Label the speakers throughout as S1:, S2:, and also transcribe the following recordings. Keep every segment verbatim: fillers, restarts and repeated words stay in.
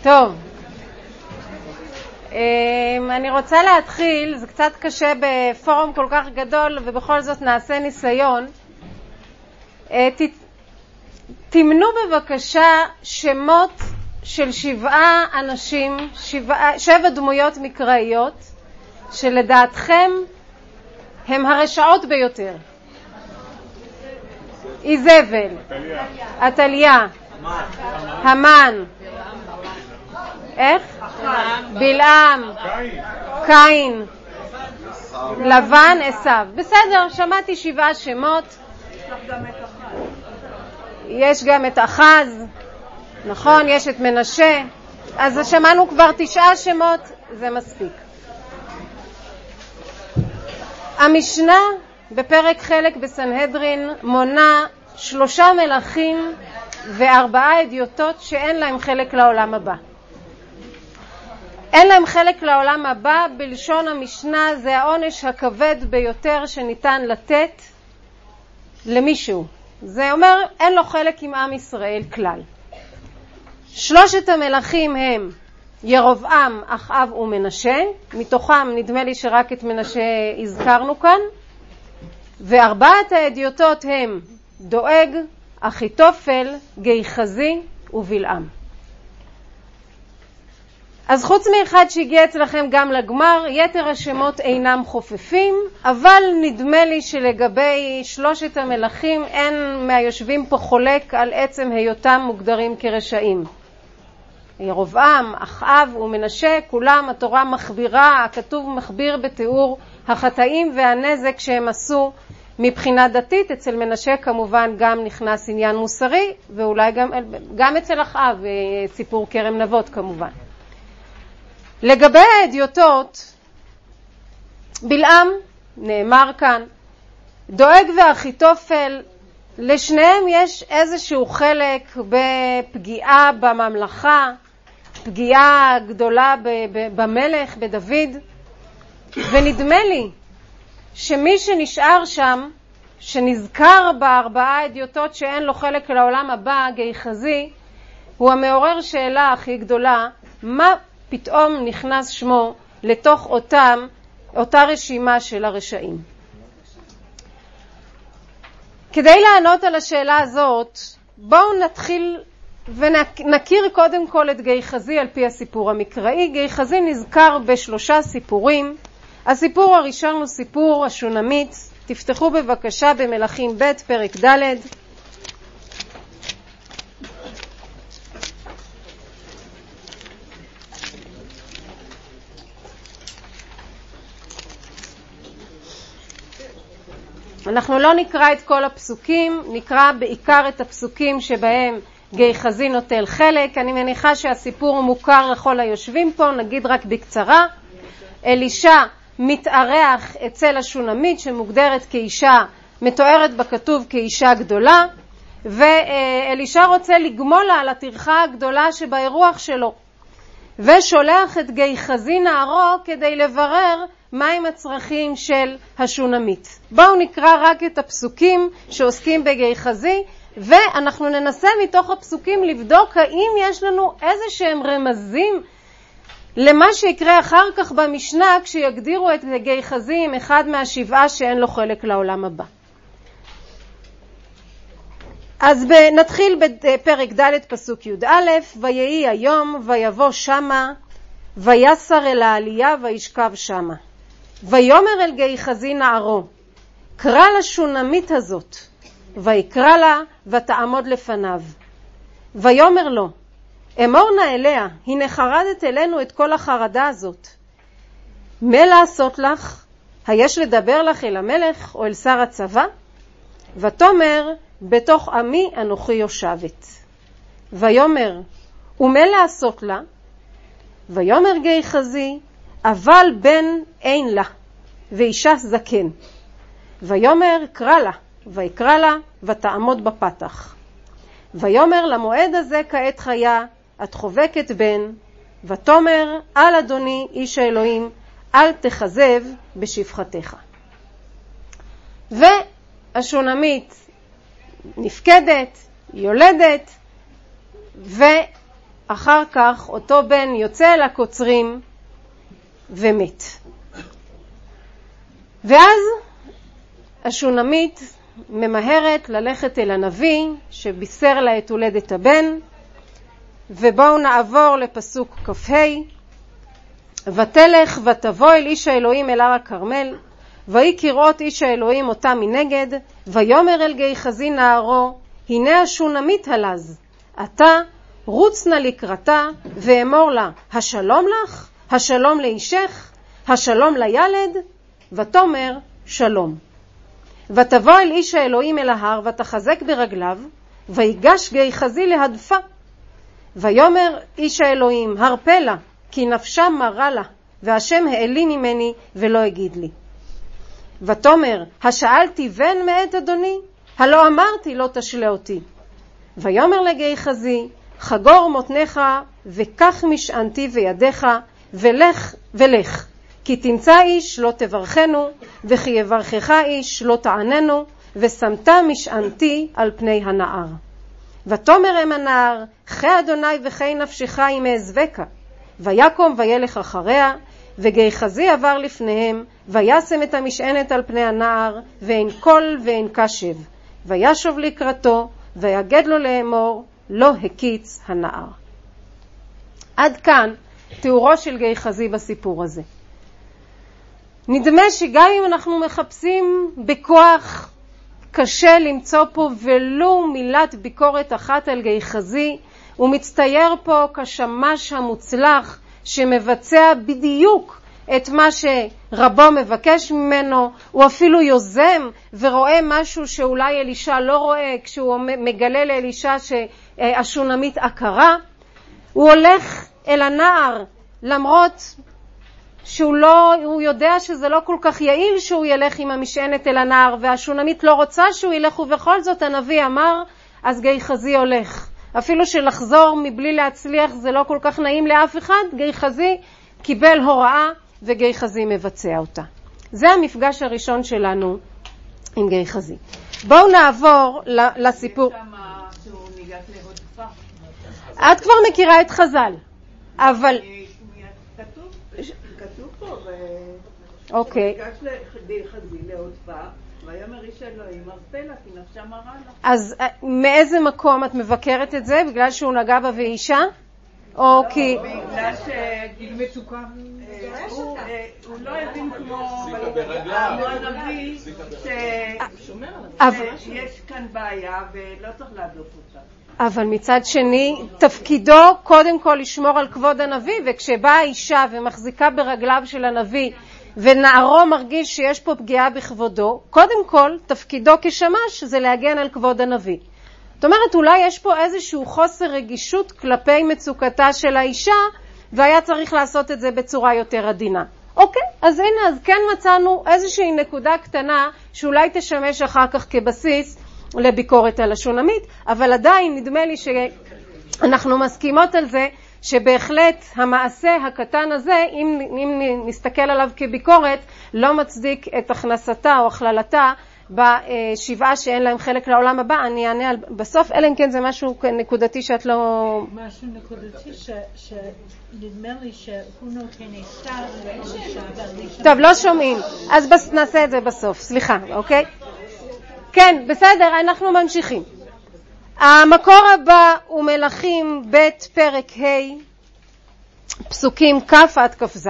S1: טוב, אני רוצה להתחיל, זה קצת קשה בפורום כל כך גדול ובכל זאת נעשה ניסיון. תמנו בבקשה שמות של שבעה אנשים, שבע, שבע דמויות מקראיות שלדעתכם הם הרשעות ביותר. איזבל, עתליה, המן, איך? בלעם, קין, לבן, עשיו. בסדר, שמעתי שבעה שמות. יש גם את אחז, נכון, יש את מנשה. אז שמענו כבר תשעה שמות, זה מספיק. המשנה בפרק חלק בסנהדרין מונה שלושה מלכים וארבעה אדיוטות שאין להם חלק לעולם הבא. אין להם חלק לעולם הבא, בלשון המשנה זה העונש הכבד ביותר שניתן לתת למישהו. זה אומר אין לו חלק עם עם ישראל כלל. שלושת המלכים הם ירובעם, אחאב ומנשה, מתוכם נדמה לי שרק את מנשה הזכרנו כאן, וארבעת האדיוטות הם דואג, אחיתופל, גיחזי ובלעם. אז חוץ מאחד שהגיע אצלכם גם לגמר, יתר השמות אינם חופפים, אבל נדמה לי שלגבי שלושת המלכים אין מהיושבים פה חולק על עצם היותם מוגדרים כרשעים. ירובעם, אחאב ומנשה, כולם התורה מחבירה, הכתוב מחביר בתיאור החטאים והנזק שהם עשו מבחינה דתית. אצל מנשה כמובן גם נכנס עניין מוסרי, ואולי גם, גם אצל אחאב סיפור כרם נבות כמובן. לגבי האדיוטות, בלעם נאמר כאן, דואג ואחיתופל, לשניהם יש איזשהו חלק בפגיעה בממלכה, פגיעה גדולה במלך, בדוד, ונדמה לי שמי שנשאר שם, שנזכר בארבעה אדיוטות שאין לו חלק לעולם הבא, גיחזי, הוא המעורר שאלה הכי גדולה, מה פתאום נכנס שמו לתוך אותם, אותה רשימה של הרשעים. כדי לענות על השאלה הזאת, בואו נתחיל ונכיר קודם כל את גיחזי על פי הסיפור המקראי. גיחזי נזכר בשלושה סיפורים. הסיפור הראשון הוא סיפור השונמית. תפתחו בבקשה במלכים ב' פרק ד'. אנחנו לא נקרא את כל הפסוקים, נקרא בעיקר את הפסוקים שבהם גיחזי נוטל חלק. אני מניחה שהסיפור מוכר לכל היושבים פה, נגיד רק בקצרה. אלישע מתארח אצל השונמית שמוגדרת כאישה, מתוארת בכתוב כאישה גדולה, ואלישע רוצה לגמול לה על הטרחה הגדולה שבאירוח שלו, ושולח את גיחזי נערו כדי לברר מהם הצרכים של השונמית. בואו נקרא רק את הפסוקים שעוסקים בגיחזי, ואנחנו ננסה מתוך הפסוקים לבדוק האם יש לנו איזה שהם רמזים למה שיקרה אחר כך במשנה כשיגדירו את גיחזי עם אחד מהשבעה שאין לו חלק לעולם הבא. אז נתחיל בפרק ד' פסוק י"א, ויהי היום ויבוא שמה ויסר אל העלייה וישכב שמה. ויאמר אל גיחזי נערו, קרא לשונמית הזאת, ויקרא לה ותעמוד לפניו. ויאמר לו, אמור נא אליה, הנה חרדת אלינו את כל החרדה הזאת. מה לעשות לך? היש לדבר לך אל המלך או אל שר הצבא? ותאמר, בתוך עמי אנוכי יושבת. ויאמר, ומה לעשות לה? ויאמר גיחזי, אבל בן אין לה, ואישה זקן. ויאמר, קרא לה, ויקרא לה, ותעמוד בפתח. ויאמר, למועד הזה כעת חיה, את חובקת בן, ותאמר, אל אדוני איש האלוהים, אל תחזב בשפחתך. והשונמית נפקדת, יולדת, אחר כך אותו בן יוצא אל הקוצרים ומת. ואז השונמית ממהרת ללכת אל הנביא שבישר לה את הולדת הבן, ובואו נעבור לפסוק כ"ה. ותלך ותבוא אל איש האלוהים אל הר הכרמל, ויהי כראות איש האלוהים אותה מנגד, ויאמר אל גיחזי נערו, הנה השונמית הלז, אתה רוץ נא לקראתה ואמור לה, השלום לך, השלום לאישך, השלום לילד, ותאמר שלום. ותבוא אל איש האלוהים אל ההר ותחזק ברגליו, ויגש גיחזי להדפה. ויאמר איש האלוהים, הרפה לה, כי נפשה מרה לה, והשם העלי ממני ולא הגיד לי. ותאמר, השאלתי בן מאת אדוני? הלא אמרתי לא תשלה אותי. ויאמר לגיחזי, חגור מותניך וקח משענתי וידיך ולך ולך, כי תמצא איש לא תברכנו, וכי יברכך איש לא תעננו, ושמת משענתי על פני הנער. ותאמר אם הנער, חי אדוני וחי נפשך אם אעזבך. ויקום וילך אחריה, וגיחזי עבר לפניהם, וישם את המשענת על פני הנער, ואין קול ואין קשב. וישוב לקראתו, ויגד לו לאמור, לא הקיץ הנער. עד כאן תיאורו של גיחזי בסיפור הזה. נדמה שגם אם אנחנו מחפשים בכוח, קשה למצוא פה ולו מילת ביקורת אחת על גיחזי. הוא מצטייר פה כשמש המוצלח שמבצע בדיוק את מה שרבו מבקש ממנו. הוא אפילו יוזם ורואה משהו שאולי אלישע לא רואה, כשהוא מגלה לאלישע שהשונמית עקרה. הוא הולך אל הנער למרות שהוא לא, הוא יודע שזה לא כל כך יעיל שהוא ילך עם המשענת אל הנער, והשונמית לא רוצה שהוא ילך, ובכל זאת הנביא אמר, אז גיחזי הולך. אפילו שלחזור מבלי להצליח זה לא כל כך נעים לאף אחד, גיחזי קיבל הוראה וגיחזי מבצע אותה. זה המפגש הראשון שלנו עם גיחזי. בואו נעבור לסיפור. את כבר מכירה את חז"ל, אבל אוקיי. אז מאיזה מקום את מבקרת את זה? בגלל שהוא נגע בה ואישה? או כי...
S2: בגלל שגיל מתוקה הוא לא הבין כמו הנביא שיש כאן בעיה ולא צריך להדוף אותה.
S1: אבל מצד שני, תפקידו קודם כל לשמור על כבוד הנביא, וכשבאה האישה ומחזיקה ברגליו של הנביא, ונערו מרגיש שיש פה פגיעה בכבודו, קודם כל, תפקידו כשמש זה להגן על כבוד הנביא. זאת אומרת, אולי יש פה איזשהו חוסר רגישות כלפי מצוקתה של האישה, והיה צריך לעשות את זה בצורה יותר עדינה. אוקיי, אז הנה, אז כן מצאנו איזושהי נקודה קטנה, שאולי תשמש אחר כך כבסיס, לביקורת על השונמית, אבל עדיין נדמה לי שאנחנו מסכימות על זה שבהחלט המעשה הקטן הזה, אם, אם נסתכל עליו כביקורת, לא מצדיק את הכנסתה או הכללתה בשבעה שאין להם חלק לעולם הבא. אני אענה על, בסוף, אלא אם כן זה משהו נקודתי שאת לא...
S3: משהו נקודתי ש, שנדמה לי שהוא נותן אישה ואישה.
S1: טוב, לא שומעים. אז בס, נעשה את זה בסוף, סליחה, אוקיי? כן, בסדר, אנחנו ממשיכים. המקור הבא הוא מלכים ב' פרק ה' פסוקים כ' עד כ"ז.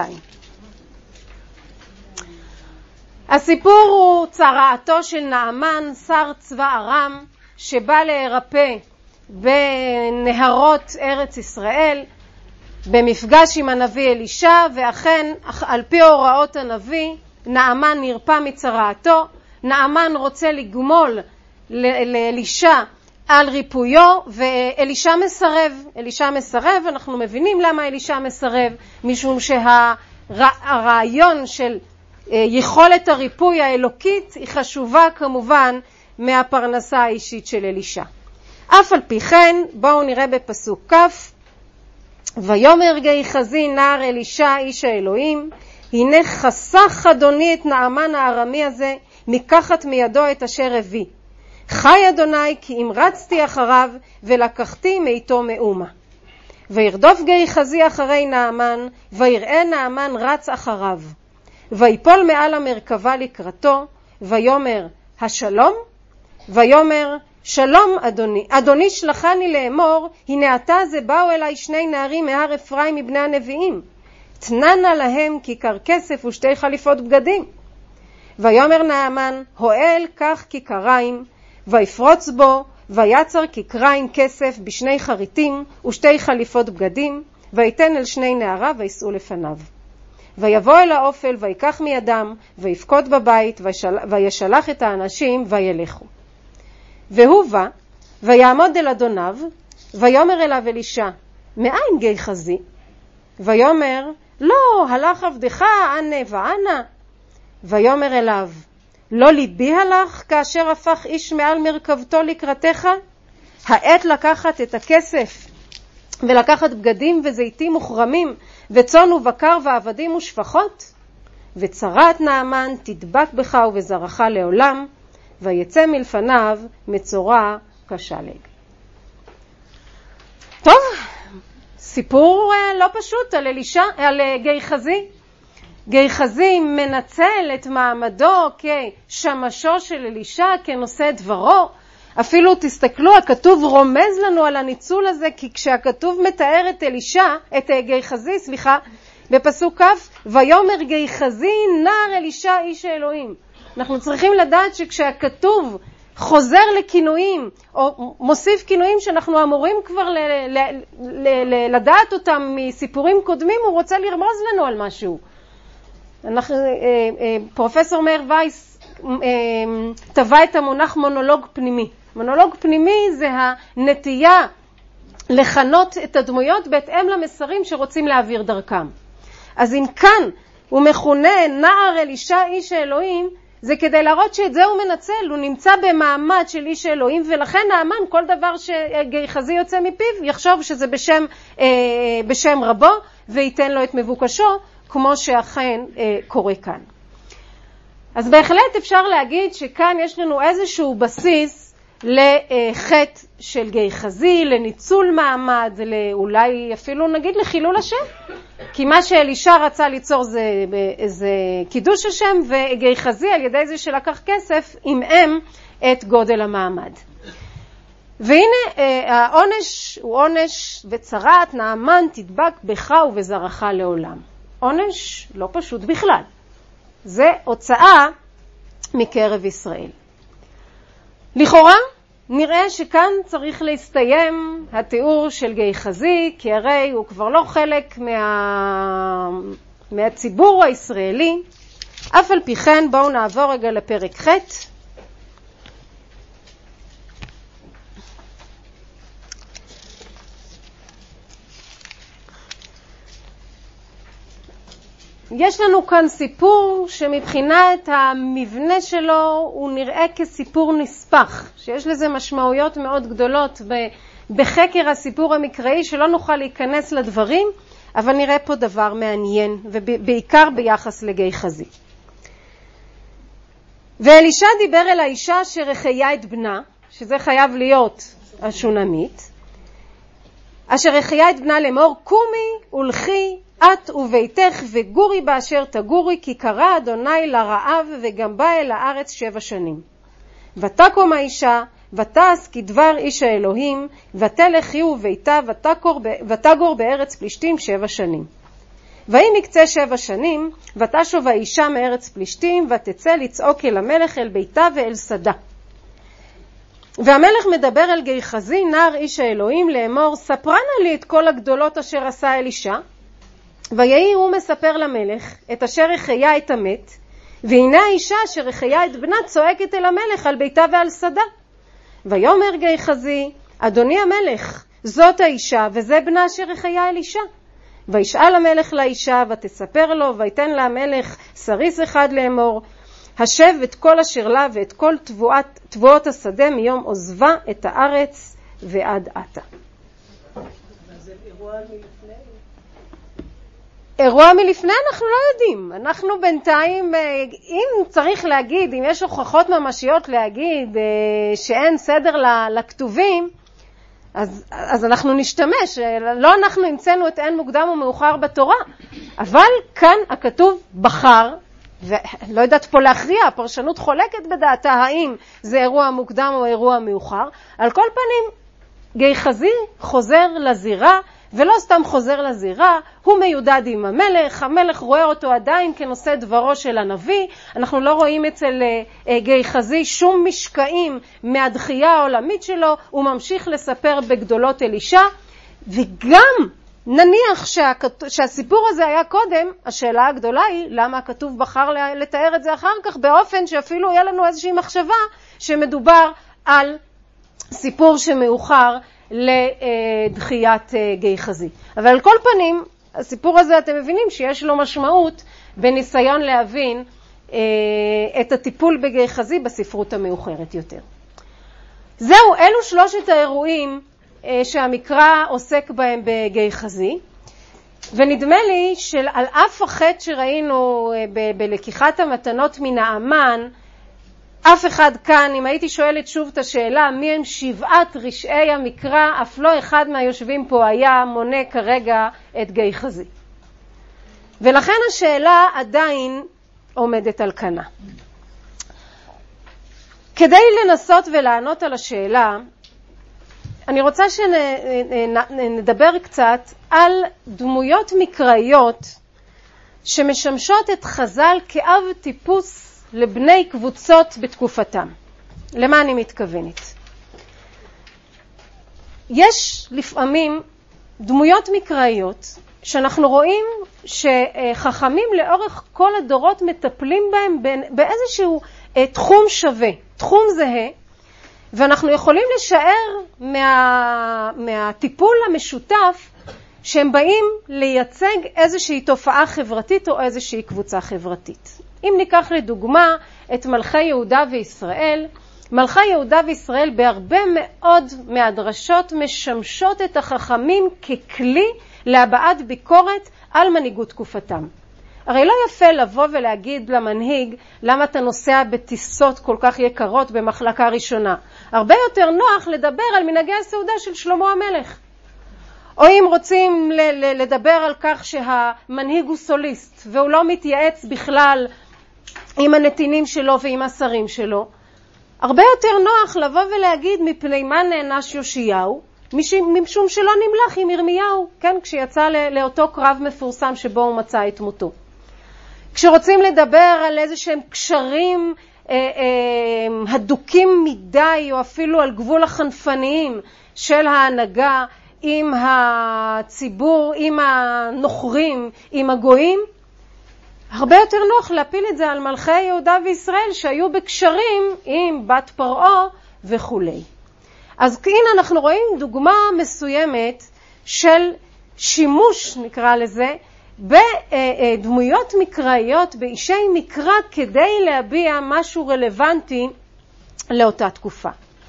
S1: הסיפור הוא צרעתו של נעמן, שר צבא ארם, שבא להירפא בנהרות ארץ ישראל, במפגש עם הנביא אלישע, ואכן על פי הוראות הנביא, נעמן נרפא מצרעתו. נעמן רוצה לגמול לאלישע על ריפויו, ואלישע מסרב. אלישע מסרב, אנחנו מבינים למה אלישע מסרב, משום שהרעיון של יכולת הריפוי האלוקית היא חשובה כמובן מהפרנסה האישית של אלישע. אף על פי כן, בואו נראה בפסוק כ' ויאמר גיחזי נער אלישע איש האלוהים, הנה חסך אדוני את נעמן הארמי הזה, מקחת מידו את אשר הביא. חי אדוני כי אם רצתי אחריו ולקחתי מאיתו מאומה. וירדוף גיחזי אחרי נעמן, ויראה נעמן רץ אחריו. ויפול מעל המרכבה לקראתו, ויאמר, השלום? ויאמר, שלום אדוני, אדוני שלחני לאמור, הנה עתה זה באו אליי שני נערים מהר אפרים מבני הנביאים. תננה להם כיכר כסף ושתי חליפות בגדים. ויאמר נעמן, הואל כך כיכריים, ויפרוץ בו, ויצר כיכריים כסף בשני חריטים ושתי חליפות בגדים, ויתן אל שני נעריו ויסעו לפניו. ויבוא אל האופל ויקח מידם, ויפקוד בבית, וישלח את האנשים וילכו. והוא בא, ויעמוד אל אדוניו, ויאמר אליו אלישע, מאין גיחזי? ויאמר, לא, הלך עבדך אנה ואנה. ויאמר אליו, לא ליבי הלך כאשר הפך איש מעל מרכבתו לקראתך? העת לקחת את הכסף ולקחת בגדים וזיתים מוחרמים וצאן ובקר ועבדים ושפחות? וצרת נעמן תדבק בך ובזרעך לעולם, ויצא מלפניו מצורע כשלג. טוב, סיפור לא פשוט על אלישע, על גיחזי. גיחזי מנצל את מעמדו כשמשו של אלישע, כנושא דברו. אפילו תסתכלו, הכתוב רומז לנו על הניצול הזה, כי כשהכתוב מתאר את אלישע, את גיחזי, סליחה, בפסוק כ', ויאמר גיחזי נער אלישע איש האלוהים. אנחנו צריכים לדעת שכשהכתוב חוזר לכינויים, או מוסיף כינויים שאנחנו אמורים כבר ל- ל- ל- ל- לדעת אותם מסיפורים קודמים, הוא רוצה לרמוז לנו על משהו. אנחנו, פרופסור מאיר וייס טבע את המונח מונולוג פנימי. מונולוג פנימי זה הנטייה לכנות את הדמויות בהתאם למסרים שרוצים להעביר דרכם. אז אם כאן הוא מכונה נער אלישע איש האלוהים, זה כדי להראות שאת זה הוא מנצל, הוא נמצא במעמד של איש האלוהים, ולכן נעמן כל דבר שגיחזי יוצא מפיו יחשוב שזה בשם, בשם רבו, וייתן לו את מבוקשו, כמו שאכן אה, קורה כאן. אז בהחלט אפשר להגיד שכאן יש לנו איזשהו בסיס לחטא של גיחזי, לניצול מעמד, אולי אפילו נגיד לחילול השם. כי מה שאלישע רצה ליצור זה, זה קידוש השם, וגיחזי על ידי זה שלקח כסף עמעם את גודל המעמד. והנה העונש הוא עונש, וצרת נעמן תדבק בך ובזרעך לעולם. עונש לא פשוט בכלל. זה הוצאה מקרב ישראל. לכאורה נראה שכאן צריך להסתיים התיאור של גיחזי, כי הרי הוא כבר לא חלק מה... מהציבור הישראלי. אף על פי כן בואו נעבור רגע לפרק ח'. יש לנו כאן סיפור שמבחינת המבנה שלו הוא נראה כסיפור נספח, שיש לזה משמעויות מאוד גדולות בחקר הסיפור המקראי, שלא נוכל להיכנס לדברים, אבל נראה פה דבר מעניין, ובעיקר ביחס לגיחזי. ואלישע דיבר אל האישה אשר החיה את בנה, שזה חייב להיות השונמית, אשר החיה את בנה לאמור, קומי ולכי את וביתך וגורי באשר תגורי, כי קרא אדוני לרעב וגם בא אל הארץ שבע שנים. ותקום האישה ותעש כדבר איש האלוהים, ותלך היא וביתה ותגור בארץ פלישתים שבע שנים. ויהי מקצה שבע שנים, ותשוב האישה מארץ פלישתים, ותצא לצעוק אל המלך אל ביתה ואל שדה. והמלך מדבר אל גיחזי נער איש האלוהים לאמור, ספרנה לי את כל הגדולות אשר עשה אלישע. ויהי הוא מספר למלך את אשר החיה את המת, והנה האישה אשר החיה את בנה צועקת אל המלך על ביתה ועל שדה. ויאמר גיחזי, אדוני המלך, זאת האישה וזה בנה אשר החיה אלישע. וישאל המלך לאישה ותספר לו, ויתן לה המלך סריס אחד לאמור, השב את כל אשר לה ואת כל תבואות, תבואות השדה מיום עוזבה את הארץ ועד עתה.
S2: זה אירוע מלפני?
S1: אירוע מלפני אנחנו לא יודעים. אנחנו בינתיים, אם צריך להגיד, אם יש הוכחות ממשיות להגיד שאין סדר לכתובים, אז, אז אנחנו נשתמש, לא אנחנו המצאנו את אין מוקדם ומאוחר בתורה, אבל כאן הכתוב בחר, ולא יודעת פה להכריע, הפרשנות חולקת בדעתה האם זה אירוע מוקדם או אירוע מאוחר. על כל פנים, גיחזי חוזר לזירה, ולא סתם חוזר לזירה, הוא מיודד עם המלך, המלך רואה אותו עדיין כנושא דברו של הנביא, אנחנו לא רואים אצל גיחזי שום משקעים מהדחייה העולמית שלו, הוא ממשיך לספר בגדולות אלישע, וגם נניח שהכת... שהסיפור הזה היה קודם, השאלה הגדולה היא למה הכתוב בחר לתאר את זה אחר כך, באופן שאפילו יהיה לנו איזושהי מחשבה שמדובר על סיפור שמאוחר לדחיית גיחזי. אבל על כל פנים, הסיפור הזה אתם מבינים שיש לו משמעות בניסיון להבין אה, את הטיפול בגיחזי בספרות המאוחרת יותר. זהו, אלו שלושת האירועים אה, שהמקרא עוסק בהם בגיחזי, ונדמה לי שעל אף החטא שראינו אה, ב- בלקיחת המתנות מן האמן, אף אחד כאן, אם הייתי שואלת שוב את השאלה, מי הם שבעת רשעי המקרא, אף לא אחד מהיושבים פה היה מונה כרגע את גיחזי. ולכן השאלה עדיין עומדת על כנה. כדי לנסות ולענות על השאלה, אני רוצה שנדבר קצת על דמויות מקראיות שמשמשות את חז"ל כאב טיפוס לבני קבוצות בתקופתם. למה אני מתכוונת? יש לפעמים דמויות מקראיות שאנחנו רואים שחכמים לאורך כל הדורות מטפלים בהם באיזשהו תחום שווה, תחום זהה, ואנחנו יכולים לשער מה, מהטיפול המשותף שהם באים לייצג איזושהי תופעה חברתית או איזושהי קבוצה חברתית. אם ניקח לדוגמה את מלכי יהודה וישראל, מלכי יהודה וישראל בהרבה מאוד מהדרשות משמשות את החכמים ככלי להבעת ביקורת על מנהיגות תקופתם. הרי לא יפה לבוא ולהגיד למנהיג למה אתה נוסע בטיסות כל כך יקרות במחלקה ראשונה. הרבה יותר נוח לדבר על מנהגי הסעודה של שלמה המלך. או אם רוצים לדבר על כך שהמנהיג הוא סוליסט והוא לא מתייעץ בכלל עם הנתינים שלו ועם השרים שלו, הרבה יותר נוח לבוא ולהגיד מפני מה נענש יאשיהו, משום שלא נמלך עם ירמיהו, כן, כשיצא לאותו קרב מפורסם שבו הוא מצא את מותו. כשרוצים לדבר על איזה שהם קשרים אה, אה, הדוקים מדי או אפילו על גבול החנפניים של ההנהגה עם הציבור, עם הנוכרים, עם הגויים, הרבה יותר נוח להפיל את זה על מלכי יהודה וישראל שהיו בקשרים עם בת פרעה וכו'. אז הנה אנחנו רואים דוגמה מסוימת של שימוש, נקרא לזה, בדמויות מקראיות, באישי מקרא, כדי להביע משהו רלוונטי לאותה תקופה.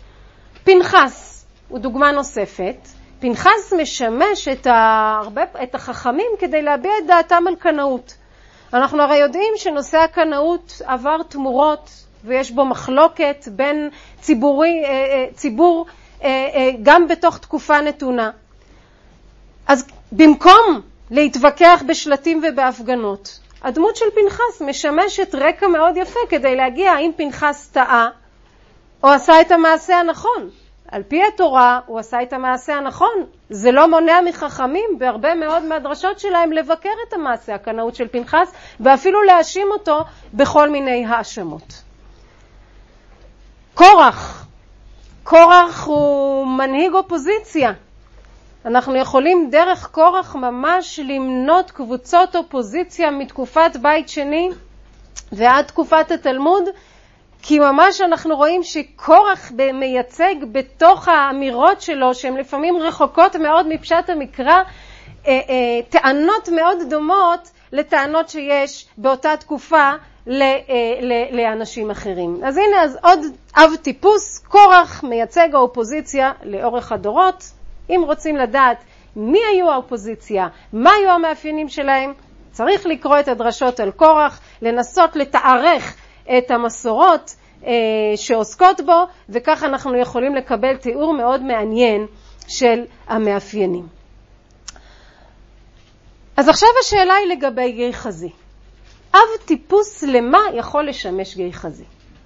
S1: פנחס הוא דוגמה נוספת. פנחס משמש את, הרבה, את החכמים כדי להביע את דעתם על קנאות. אנחנו הרי יודעים שנושא הקנאות עבר תמורות, ויש בו מחלוקת בין ציבורי, ציבור גם בתוך תקופה נתונה. אז במקום להתווכח בשלטים ובהפגנות, הדמות של פנחס משמשת רקע מאוד יפה כדי להגיע האם פנחס טעה או עשה את המעשה הנכון. על פי התורה הוא עשה את המעשה הנכון. זה לא מונע מחכמים בהרבה מאוד מהדרשות שלהם לבקר את המעשה הקנאות של פנחס ואפילו להאשים אותו בכל מיני האשמות. קורח. קורח הוא מנהיג אופוזיציה. אנחנו יכולים דרך קורח ממש למנות קבוצות אופוזיציה מתקופת בית שני ועד תקופת התלמוד, כי ממש אנחנו רואים שקורח מייצג בתוך האמירות שלו, שהן לפעמים רחוקות מאוד מפשט המקרא, טענות מאוד דומות לטענות שיש באותה תקופה לאנשים אחרים. אז הנה, אז עוד אב טיפוס, קורח מייצג האופוזיציה לאורך הדורות. אם רוצים לדעת מי היו האופוזיציה, מה היו המאפיינים שלהם, צריך לקרוא את הדרשות על קורח, לנסות לתארך את המסורות אה, שעוסקות בו, וכך אנחנו יכולים לקבל תיאור מאוד מעניין של המאפיינים. אז עכשיו השאלה היא לגבי גיא חזי. אב טיפוס למה יכול לשמש גיא חזי?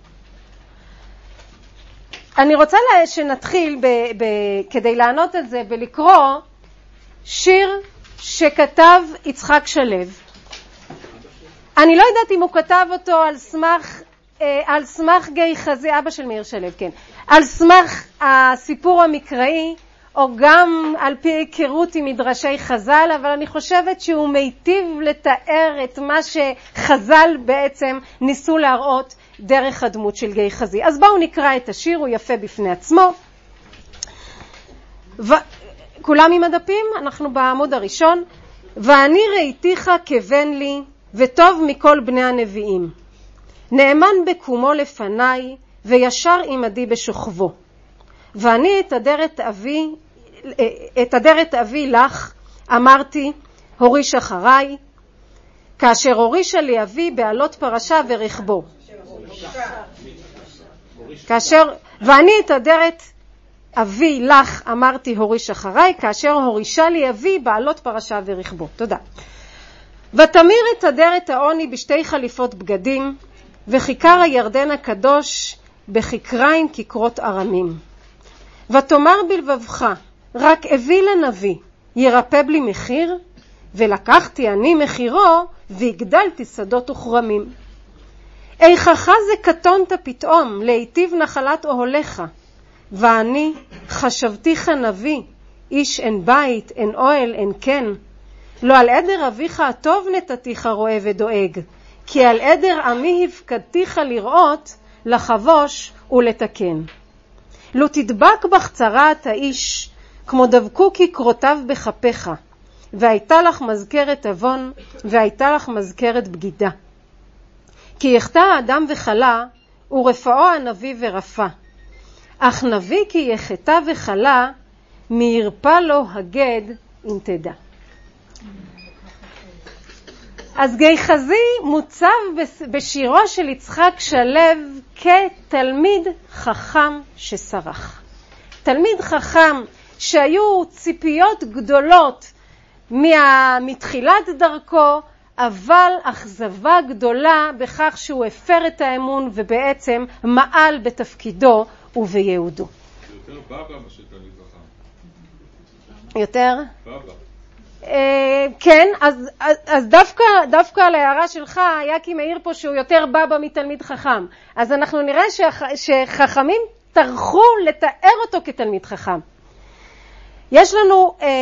S1: אני רוצה שנתחיל ב, ב, כדי לענות על זה ולקרוא שיר שכתב יצחק שלו. אני לא יודעת אם הוא כתב אותו על סמך, על סמך גיא חזי, אבא של מאיר שלו, כן. על סמך הסיפור המקראי, או גם על פי היכרות עם מדרשי חז"ל, אבל אני חושבת שהוא מיטיב לתאר את מה שחז"ל בעצם ניסו להראות דרך הדמות של גיא חזי. אז בואו נקרא את השיר, הוא יפה בפני עצמו. ו... כולם עם הדפים? אנחנו בעמוד הראשון. ואני ראיתיך כבן לי, וטוב מכל בני הנביאים. נאמן בקומו לפניי, וישר עמדי בשוכבו. ואני אתדר את אבי, אתדר את אבי לך, אמרתי, הוריש אחריי, כאשר הורישה לי אבי בעלות פרשה ורכבו. כאשר, ואני אתדר את אבי לך, אמרתי, הוריש אחריי, כאשר הורישה לי אבי בעלות פרשה ורכבו. תודה. ותמיר אתדר את העוני בשתי חליפות בגדים, וכיכר הירדן הקדוש בכיכריים כיכרות ארמים. ותאמר בלבבך, רק הביא לנביא, ירפא בלי מחיר, ולקחתי אני מחירו, והגדלתי שדות וכרמים. איכך זה קטונת פתאום, להיטיב נחלת אוהליך, ואני חשבתיך נביא, איש אין בית, אין אוהל, אין כן. לא על עדר אביך הטוב נתתיך רואה ודואג, כי על עדר עמי הפקדתיך לראות, לחבוש ולתקן. לא תדבק בך צרת האיש, כמו דבקו כיכרותיו בכפיך, והייתה לך מזכרת אבון, והייתה לך מזכרת בגידה. כי יחטא האדם וחלה, ורפאו הנביא ורפא. אך נביא כי יחטא וחלה, מי ירפא לו הגד אם תדע. אז גיא חזי מוצב בשירו של יצחק שלו כתלמיד חכם שסרח. תלמיד חכם שהיו ציפיות גדולות מתחילת דרכו, אבל אכזבה גדולה בכך שהוא הפר את האמון ובעצם מעל בתפקידו ובייעודו.
S4: זה יותר בבא מאשר תלמיד חכם.
S1: יותר?
S4: בבא.
S1: כן, אז, אז דווקא, דווקא על ההערה שלך, יקי מאיר פה שהוא יותר בבא מתלמיד חכם. אז אנחנו נראה שח, שחכמים טרחו לתאר אותו כתלמיד חכם. יש לנו אה,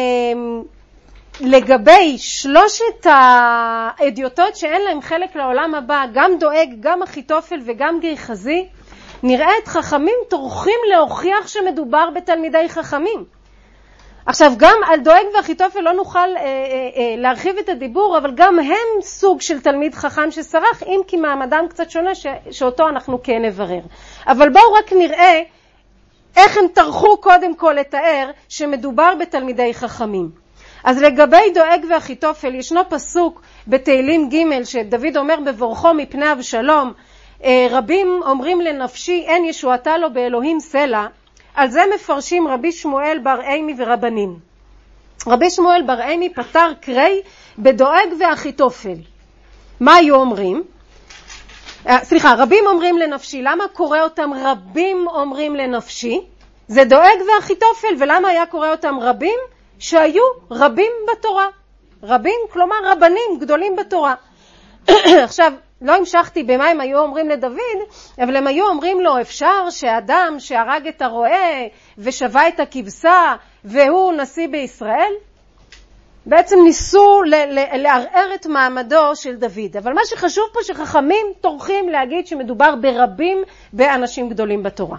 S1: לגבי שלושת האדיוטות שאין להם חלק לעולם הבא, גם דואג, גם אחיתופל וגם גיא חזי, נראה את חכמים טורחים להוכיח שמדובר בתלמידי חכמים. עכשיו, גם על דואג ואחיתופל לא נוכל אה, אה, אה, להרחיב את הדיבור, אבל גם הם סוג של תלמיד חכם שסרח, אם כי מעמדם קצת שונה ש, שאותו אנחנו כן נברר. אבל בואו רק נראה איך הם טרחו קודם כל לתאר שמדובר בתלמידי חכמים. אז לגבי דואג ואחיתופל, ישנו פסוק בתהילים ג' שדוד אומר בבורכו מפני אבשלום, אה, רבים אומרים לנפשי אין ישועתה לו באלוהים סלע, על זה מפרשים רבי שמואל בר אימי ורבנין. רבי שמואל בר אימי פתר קרי בדואג ואחיתופל. מה היו אומרים? סליחה, רבים אומרים לנפשי. למה קורא אותם רבים אומרים לנפשי? זה דואג ואחיתופל. ולמה היה קורא אותם רבים? שהיו רבים בתורה. רבים, כלומר רבנים גדולים בתורה. עכשיו, לא המשכתי במה הם היו אומרים לדוד, אבל הם היו אומרים לו, אפשר שאדם שהרג את הרועה ושווה את הכבשה והוא נשיא בישראל? בעצם ניסו ל- ל- לערער את מעמדו של דוד. אבל מה שחשוב פה שחכמים טורחים להגיד שמדובר ברבים באנשים גדולים בתורה.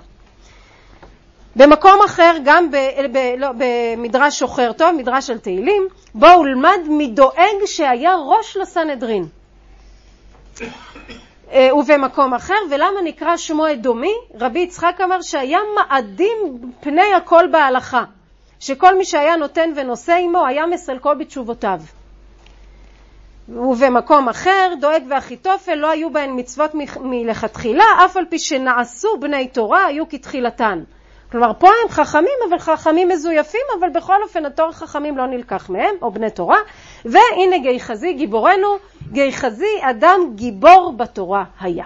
S1: במקום אחר, גם ב- ב- לא, במדרש שוחר טוב, מדרש של תהילים, בואו למד מדואג שהיה ראש לסנהדרין. ובמקום אחר, ולמה נקרא שמו אדומי? רבי יצחק אמר שהיה מאדים פני הכל בהלכה, שכל מי שהיה נותן ונושא עמו היה מסלקו בתשובותיו. ובמקום אחר, דואג ואחיתופל לא היו בהן מצוות מלכתחילה, אף על פי שנעשו בני תורה היו כתחילתן. כלומר, פה הם חכמים, אבל חכמים מזויפים, אבל בכל אופן התואר חכמים לא נלקח מהם, או בני תורה. והנה גיחזי גיבורנו, גיחזי אדם גיבור בתורה היה.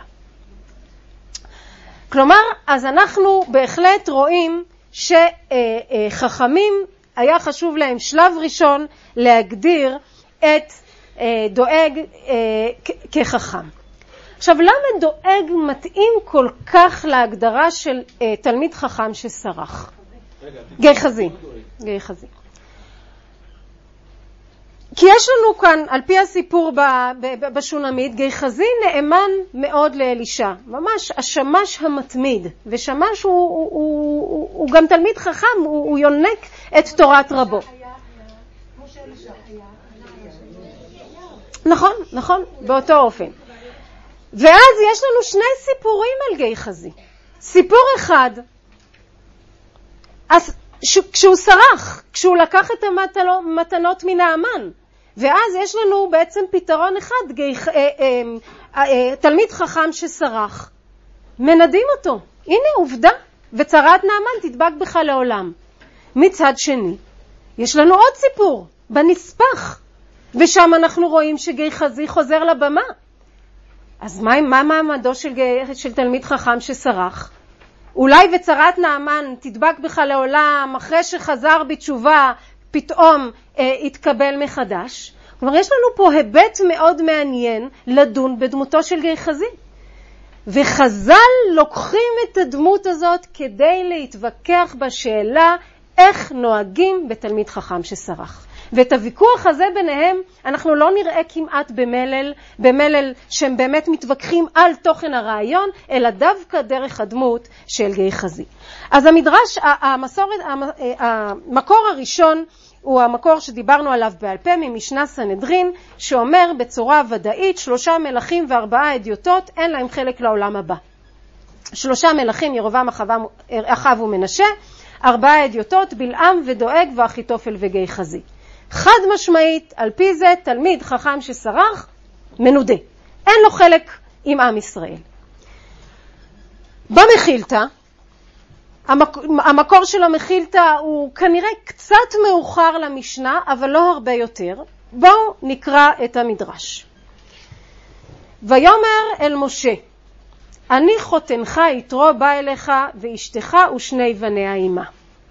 S1: כלומר, אז אנחנו בהחלט רואים שחכמים היה חשוב להם שלב ראשון להגדיר את דואג כחכם. עכשיו, למה דואג מתאים כל כך להגדרה של תלמיד חכם שסרח? גיחזי. גיחזי. כי יש לנו כאן, על פי הסיפור בשונמית, גיחזי נאמן מאוד לאלישע. ממש השמש המתמיד. ושמש הוא, הוא, הוא, הוא, הוא גם תלמיד חכם, הוא, הוא יונק את תורת רבו. נכון, נכון, באותו אופן. ואז יש לנו שני סיפורים על גיחזי. סיפור אחד, אז כשהוא סרח, כשהוא לקח את המתנות מן האמן, ואז יש לנו בעצם פתרון אחד, גיח, אה, אה, אה, תלמיד חכם שסרח, מנדים אותו. הנה עובדה, וצרת נאמן תדבק בך לעולם. מצד שני, יש לנו עוד סיפור, בנספח, ושם אנחנו רואים שגיחזי חוזר לבמה. אז מה, מה מעמדו של, של תלמיד חכם שסרח? אולי וצרת נאמן תדבק בך לעולם, אחרי שחזר בתשובה, פתאום אה, התקבל מחדש. כלומר, יש לנו פה היבט מאוד מעניין לדון בדמותו של גיחזי. וחז"ל לוקחים את הדמות הזאת כדי להתווכח בשאלה איך נוהגים בתלמיד חכם שסרח. ואת הוויכוח הזה ביניהם אנחנו לא נראה כמעט במלל, במלל שהם באמת מתווכחים על תוכן הרעיון, אלא דווקא דרך הדמות של גיחזי. אז המדרש, המסורת, המקור הראשון הוא המקור שדיברנו עליו בעל פה ממשנה סנהדרין, שאומר בצורה ודאית, שלושה מלכים וארבעה אדיוטות, אין להם חלק לעולם הבא. שלושה מלכים, ירבעם, אחאב ומנשה, ארבעה אדיוטות, בלעם ודואג ואחיתופל וגיחזי. חד משמעית, על פי זה, תלמיד חכם שסרח, מנודה. אין לו חלק עם עם ישראל. במחילתא, המק... המקור של המחילתא הוא כנראה קצת מאוחר למשנה, אבל לא הרבה יותר. בואו נקרא את המדרש. ויאמר אל משה, אני חותנך יתרו בא אליך ואשתך ושני בניה עמה.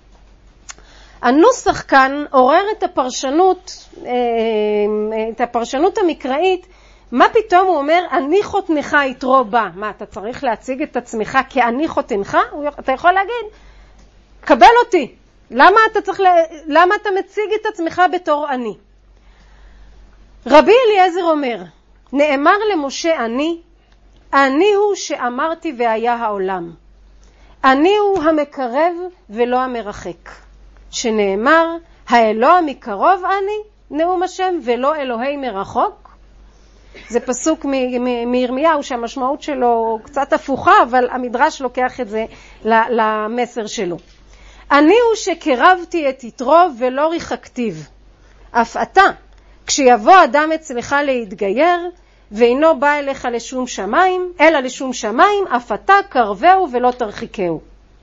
S1: הנוסח כאן עורר את הפרשנות, את הפרשנות המקראית. מה פתאום הוא אומר, אני חותנך יתרו בא? מה, אתה צריך להציג את עצמך כאני חותנך? אתה יכול להגיד, קבל אותי. למה אתה צריך, למה אתה מציג את עצמך בתור אני? רבי אליעזר אומר, נאמר למשה אני, אני הוא שאמרתי והיה העולם. אני הוא המקרב ולא המרחק. שנאמר, האלוה מקרוב אני, נאום השם, ולא אלוהי מרחוק. זה פסוק מירמיהו שהמשמעות שלו קצת הפוכה, אבל המדרש לוקח את זה למסר שלו. אני הוא שקרבתי את יתרו ולא ריחקתיו. אף אתה, כשיבוא אדם אצלך להתגייר, ואינו בא אליך לשום שמיים, אלא לשום שמיים, אף אתה קרבהו ולא תרחיקהו.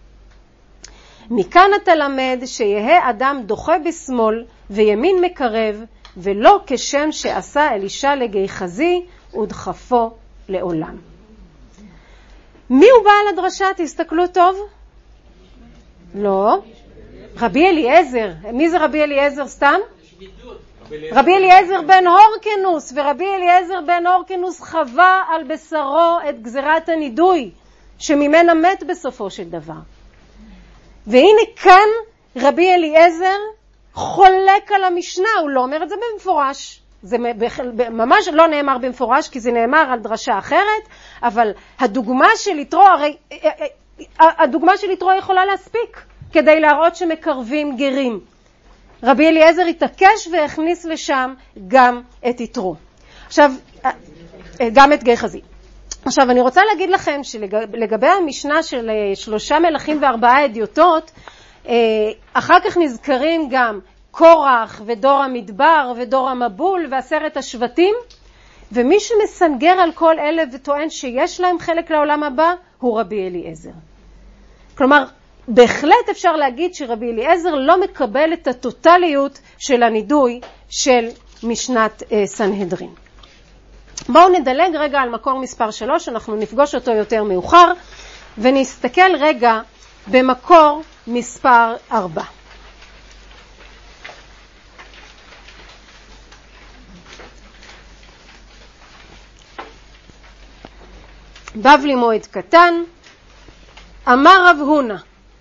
S1: מכאן אתה למד שיהיה אדם דוחה בשמאל וימין מקרב, ולא כשם שעשה אלישע לגיחזי ודחפו לעולם. מי הוא בעל הדרשה? תסתכלו טוב. לא. רבי אליעזר. מי זה רבי אליעזר סתם? רבי אליעזר בן הורקנוס, ורבי אליעזר בן הורקנוס חווה על בשרו את גזירת הנידוי, שממנה מת בסופו של דבר. והנה כאן רבי אליעזר חולק על המשנה, הוא לא אומר את זה במפורש. זה ממש לא נאמר במפורש, כי זה נאמר על דרשה אחרת, אבל הדוגמה של יתרו, הרי הדוגמה של יתרו יכולה להספיק כדי להראות שמקרבים גרים. רבי אליעזר התעקש והכניס לשם גם את יתרו. עכשיו, גם את גיחזי. עכשיו, אני רוצה להגיד לכם שלגבי המשנה של שלושה מלכים וארבעה אדיוטות, אחר כך נזכרים גם קורח ודור המדבר ודור המבול ועשרת השבטים, ומי שמסנגר על כל אלה וטוען שיש להם חלק לעולם הבא, הוא רבי אליעזר. כלומר, בהחלט אפשר להגיד שרבי אליעזר לא מקבל את הטוטליות של הנידוי של משנת אה, סנהדרין. בואו נדלג רגע על מקור מספר שלוש, אנחנו נפגוש אותו יותר מאוחר, ונסתכל רגע במקור מספר ארבע. בבלי מועד קטן, אמר רב הונא,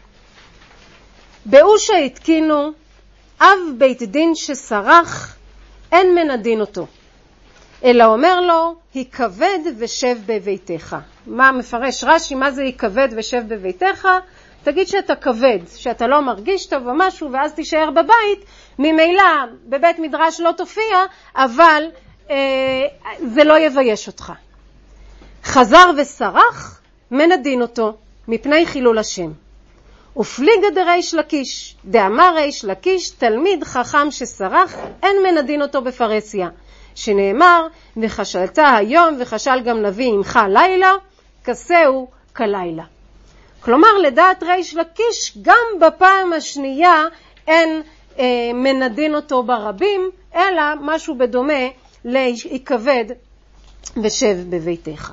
S1: באושה התקינו, אב בית דין שסרח, אין מנדין אותו. אלא אומר לו, היכבד ושב בביתך. מה מפרש רש"י, מה זה היכבד ושב בביתך? תגיד שאתה כבד, שאתה לא מרגיש טוב או משהו, ואז תישאר בבית, ממילא בבית מדרש לא תופיע, אבל אה, זה לא יבייש אותך. חזר וסרח, מנדין אותו, מפני חילול השם. ופליגה דריש לקיש, דאמר ריש לקיש, תלמיד חכם שסרח, אין מנדין אותו בפרסיה. שנאמר, וחשלת היום וחשל גם נביא עמך לילה, כסהו כלילה. כלומר, לדעת ריש לקיש, גם בפעם השנייה אין אה, מנדין אותו ברבים, אלא משהו בדומה להיכבד ושב בביתך.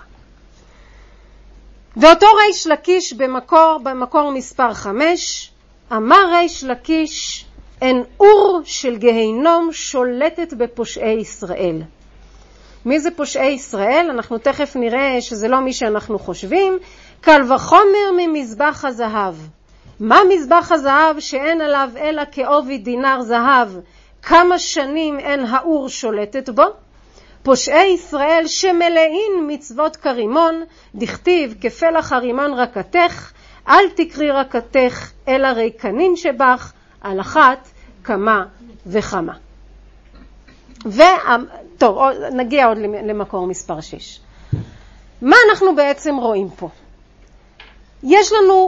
S1: ואותו ריש לקיש במקור, במקור מספר חמש, אמר ריש לקיש, אין אור של גהינום שולטת בפושעי ישראל. מי זה פושעי ישראל? אנחנו תכף נראה שזה לא מי שאנחנו חושבים. קל וחומר ממזבח הזהב. מה מזבח הזהב שאין עליו אלא כעובי דינר זהב? כמה שנים אין האור שולטת בו? פושעי ישראל שמלאים מצוות כרימון, דכתיב כפלח הרימון רקתך, אל תקרי רקתך אלא ריקנין שבך, על אחת כמה וכמה. וטוב, נגיע עוד למקור מספר שש. מה אנחנו בעצם רואים פה? יש לנו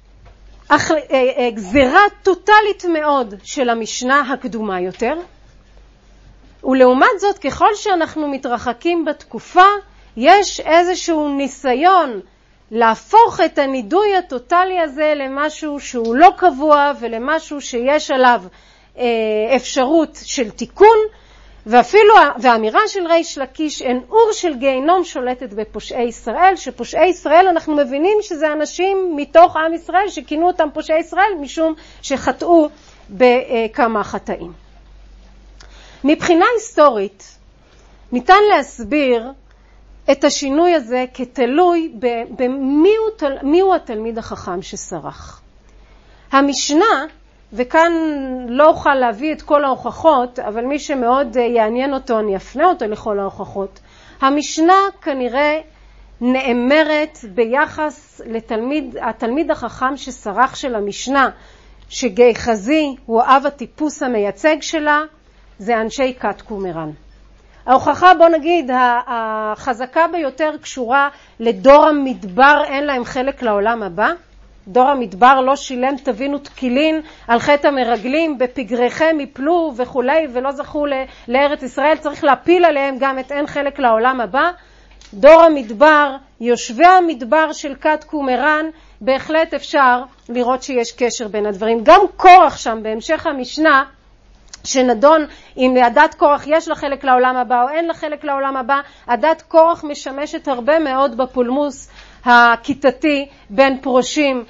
S1: גזירה טוטלית מאוד של המשנה הקדומה יותר, ולעומת זאת, ככל שאנחנו מתרחקים בתקופה, יש איזשהו ניסיון להפוך את הנידוי הטוטלי הזה למשהו שהוא לא קבוע ולמשהו שיש עליו אה, אפשרות של תיקון, ואפילו והאמירה של ריש לקיש, אין אור של גיהינום שולטת בפושעי ישראל, שפושעי ישראל אנחנו מבינים שזה אנשים מתוך עם ישראל שכינו אותם פושעי ישראל משום שחטאו בכמה חטאים. מבחינה היסטורית ניתן להסביר את השינוי הזה כתלוי במי הוא התלמיד החכם שסרח. המשנה, וכאן לא אוכל להביא את כל ההוכחות, אבל מי שמאוד יעניין אותו אני אפנה אותו לכל ההוכחות, המשנה כנראה נאמרת ביחס לתלמיד, התלמיד החכם שסרח של המשנה, שגיחזי הוא אב הטיפוס המייצג שלה, זה אנשי כת קומראן. ההוכחה, בוא נגיד, החזקה ביותר קשורה לדור המדבר, אין להם חלק לעולם הבא. דור המדבר לא שילם תבינו תקילין על חטא המרגלים, בפגריכם יפלו וכולי, ולא זכו לארץ ישראל, צריך להפיל עליהם גם את אין חלק לעולם הבא. דור המדבר, יושבי המדבר של כת קומראן, בהחלט אפשר לראות שיש קשר בין הדברים. גם קורח שם בהמשך המשנה, שנדון אם הדת קורח יש לה חלק לעולם הבא או אין לה חלק לעולם הבא, הדת קורח משמשת הרבה מאוד בפולמוס הכיתתי בין פרושים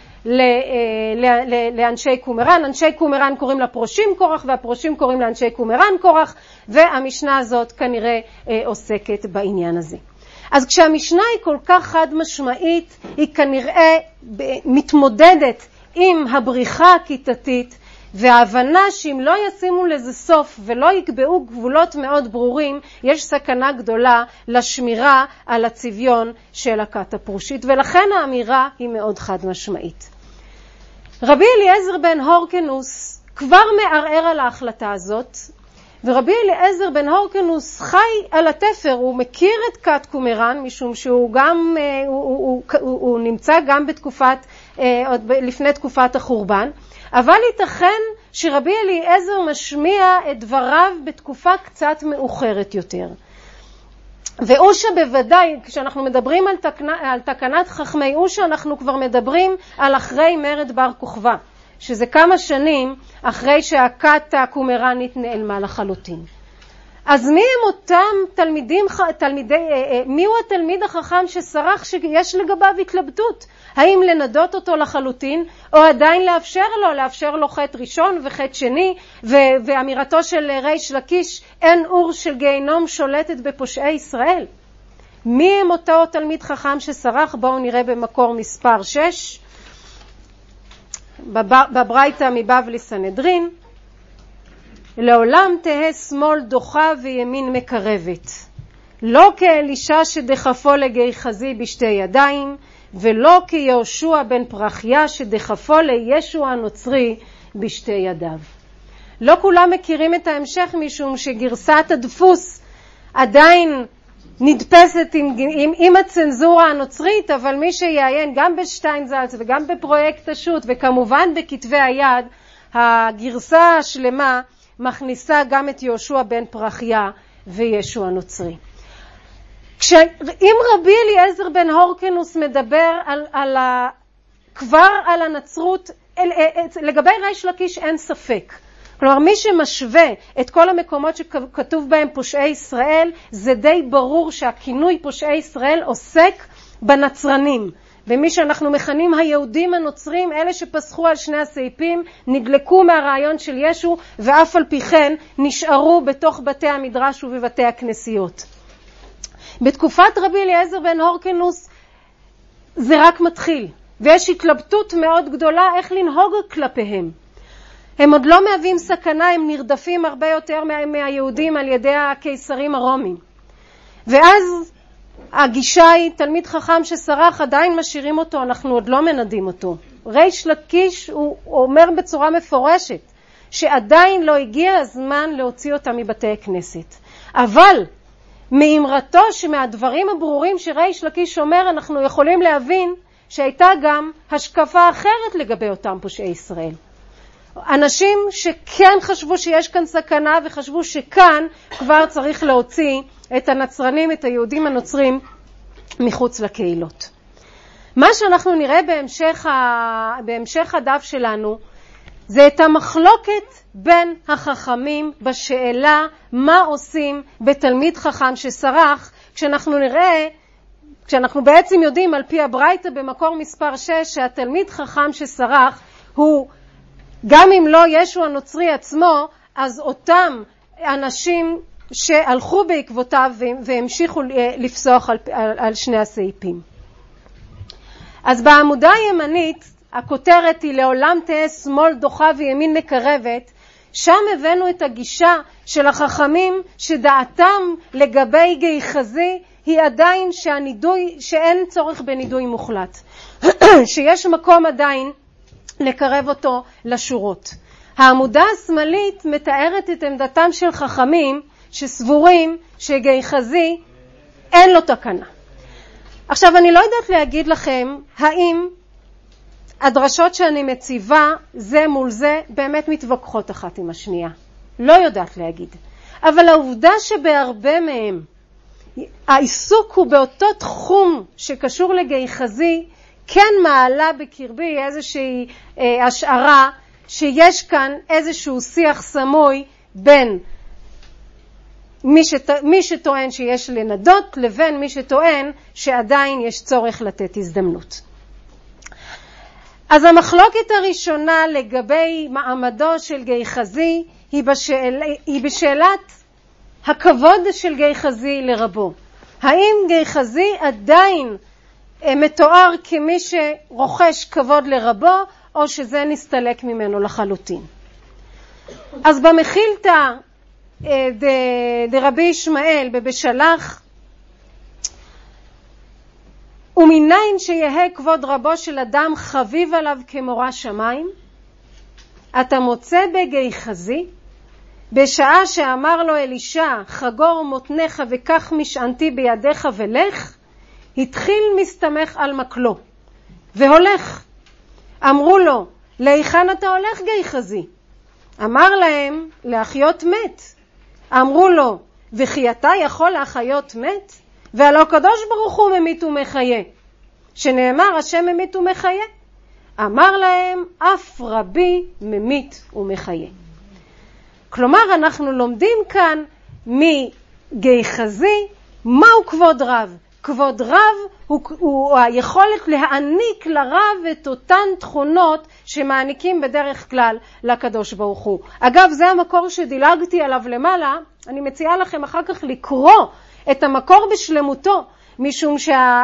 S1: לאנשי קומראן. אנשי קומראן קוראים לפרושים קורח והפרושים קוראים לאנשי קומראן קורח, והמשנה הזאת כנראה עוסקת בעניין הזה. אז כשהמשנה היא כל כך חד משמעית, היא כנראה מתמודדת עם הבריחה הכיתתית, וההבנה שאם לא ישימו לזה סוף ולא יקבעו גבולות מאוד ברורים, יש סכנה גדולה לשמירה על הצביון של הכת הפרושית, ולכן האמירה היא מאוד חד משמעית. רבי אליעזר בן הורקנוס כבר מערער על ההחלטה הזאת, ורבי אליעזר בן הורקנוס חי על התפר, הוא מכיר את כת קומראן, משום שהוא גם, הוא, הוא, הוא, הוא, הוא נמצא גם בתקופת, לפני תקופת החורבן, אבל ייתכן שרבי אליעזר משמיע את דבריו בתקופה קצת מאוחרת יותר. ואושה בוודאי, כשאנחנו מדברים על, תקנה, על תקנת חכמי אושה, אנחנו כבר מדברים על אחרי מרד בר כוכבא, שזה כמה שנים אחרי שהכת הקומראנית נעלמה לחלוטין. אז מי הם אותם תלמידים, תלמידי, מי הוא התלמיד החכם שסרח שיש לגביו התלבטות? האם לנדות אותו לחלוטין, או עדיין לאפשר לו, לאפשר לו חטא ראשון וחטא שני, ואמירתו של ריש לקיש, אין אור של גיהינום שולטת בפושעי ישראל? מי הם אותו תלמיד חכם שסרח? בואו נראה במקור מספר שש, בברייתא מבבלי סנהדרין, לעולם תהא שמאל דוחה וימין מקרבת, לא כאלישע שדחפו לגיחזי בשתי ידיים, ולא כיהושע בן פרחיה שדחפו לישוע הנוצרי בשתי ידיו. לא כולם מכירים את ההמשך, משום שגרסת הדפוס עדיין נדפסת עם, עם, עם הצנזורה הנוצרית, אבל מי שיעיין גם בשטיינזלץ וגם בפרויקט השו"ת וכמובן בכתבי היד, הגרסה השלמה מכניסה גם את יהושע בן פרחיה וישוע הנוצרי. כשאם רבי אליעזר בן הורקנוס מדבר על, על ה, כבר על הנצרות, אל, לגבי ריש לקיש אין ספק. כלומר, מי שמשווה את כל המקומות שכתוב בהם פושעי ישראל, זה די ברור שהכינוי פושעי ישראל עוסק בנצרנים. ומי שאנחנו מכנים היהודים הנוצרים, אלה שפסחו על שני הסעיפים, נדלקו מהרעיון של ישו, ואף על פי כן נשארו בתוך בתי המדרש ובבתי הכנסיות. בתקופת רבי אליעזר בן הורקנוס זה רק מתחיל, ויש התלבטות מאוד גדולה איך לנהוג כלפיהם. הם עוד לא מהווים סכנה, הם נרדפים הרבה יותר מה, מהיהודים על ידי הקיסרים הרומיים. ואז הגישה היא, תלמיד חכם שסרח, עדיין משאירים אותו, אנחנו עוד לא מנדים אותו. ריש לקיש הוא אומר בצורה מפורשת, שעדיין לא הגיע הזמן להוציא אותם מבתי הכנסת. אבל מאמרתו שמהדברים הברורים שריש לקיש אומר, אנחנו יכולים להבין שהייתה גם השקפה אחרת לגבי אותם פושעי ישראל. אנשים שכן חשבו שיש כאן סכנה וחשבו שכאן כבר צריך להוציא את הנצרנים, את היהודים הנוצרים מחוץ לקהילות. מה שאנחנו נראה בהמשך, ה... בהמשך הדף שלנו זה את המחלוקת בין החכמים בשאלה מה עושים בתלמיד חכם שסרח, כשאנחנו נראה, כשאנחנו בעצם יודעים על פי הברייתא במקור מספר שש שהתלמיד חכם שסרח הוא גם אם לא ישו הנוצרי עצמו, אז אותם אנשים שהלכו בעקבותיו והמשיכו לפסוח על, על, על שני הסעיפים. אז בעמודה הימנית הכותרת היא לעולם תהא שמאל דוחה וימין מקרבת. שם הבאנו את הגישה של החכמים שדעתם לגבי גיחזי היא עדיין שהנידוי, שאין צורך בנידוי מוחלט, שיש מקום עדיין לקרב אותו לשורות. העמודה השמאלית מתארת את עמדתם של חכמים שסבורים שגיחזי אין לו תקנה. עכשיו אני לא יודעת להגיד לכם האם הדרשות שאני מציבה זה מול זה באמת מתווכחות אחת עם השנייה. לא יודעת להגיד. אבל העובדה שבהרבה מהם העיסוק הוא באותו תחום שקשור לגיחזי כן מעלה בקרבי איזושהי אה, השערה שיש כאן איזשהו שיח סמוי בין מי, שט... מי שטוען שיש לנדות לבין מי שטוען שעדיין יש צורך לתת הזדמנות. אז המחלוקת הראשונה לגבי מעמדו של גיחזי היא, בשאל... היא בשאלת הכבוד של גיחזי לרבו. האם גיחזי עדיין מתואר כמי שרוכש כבוד לרבו, או שזה נסתלק ממנו לחלוטין. אז במחילתא דרבי ישמעאל בבשלח, ומניין שיהא כבוד רבו של אדם חביב עליו כמורא שמיים, אתה מוצא בגיחזי, בשעה שאמר לו אלישע, חגור מותניך וכך משענתי בידיך ולך, התחיל מסתמך על מקלו, והולך. אמרו לו, להיכן אתה הולך גיחזי? אמר להם, להחיות מת. אמרו לו, וכי אתה יכול להחיות מת? והלא הקדוש ברוך הוא ממית ומחיה, שנאמר השם ממית ומחיה. אמר להם, אף רבי ממית ומחיה. כלומר, אנחנו לומדים כאן מגיחזי מהו כבוד רב. כבוד רב הוא, הוא היכולת להעניק לרב את אותן תכונות שמעניקים בדרך כלל לקדוש ברוך הוא. אגב, זה המקור שדילגתי עליו למעלה. אני מציעה לכם אחר כך לקרוא את המקור בשלמותו, משום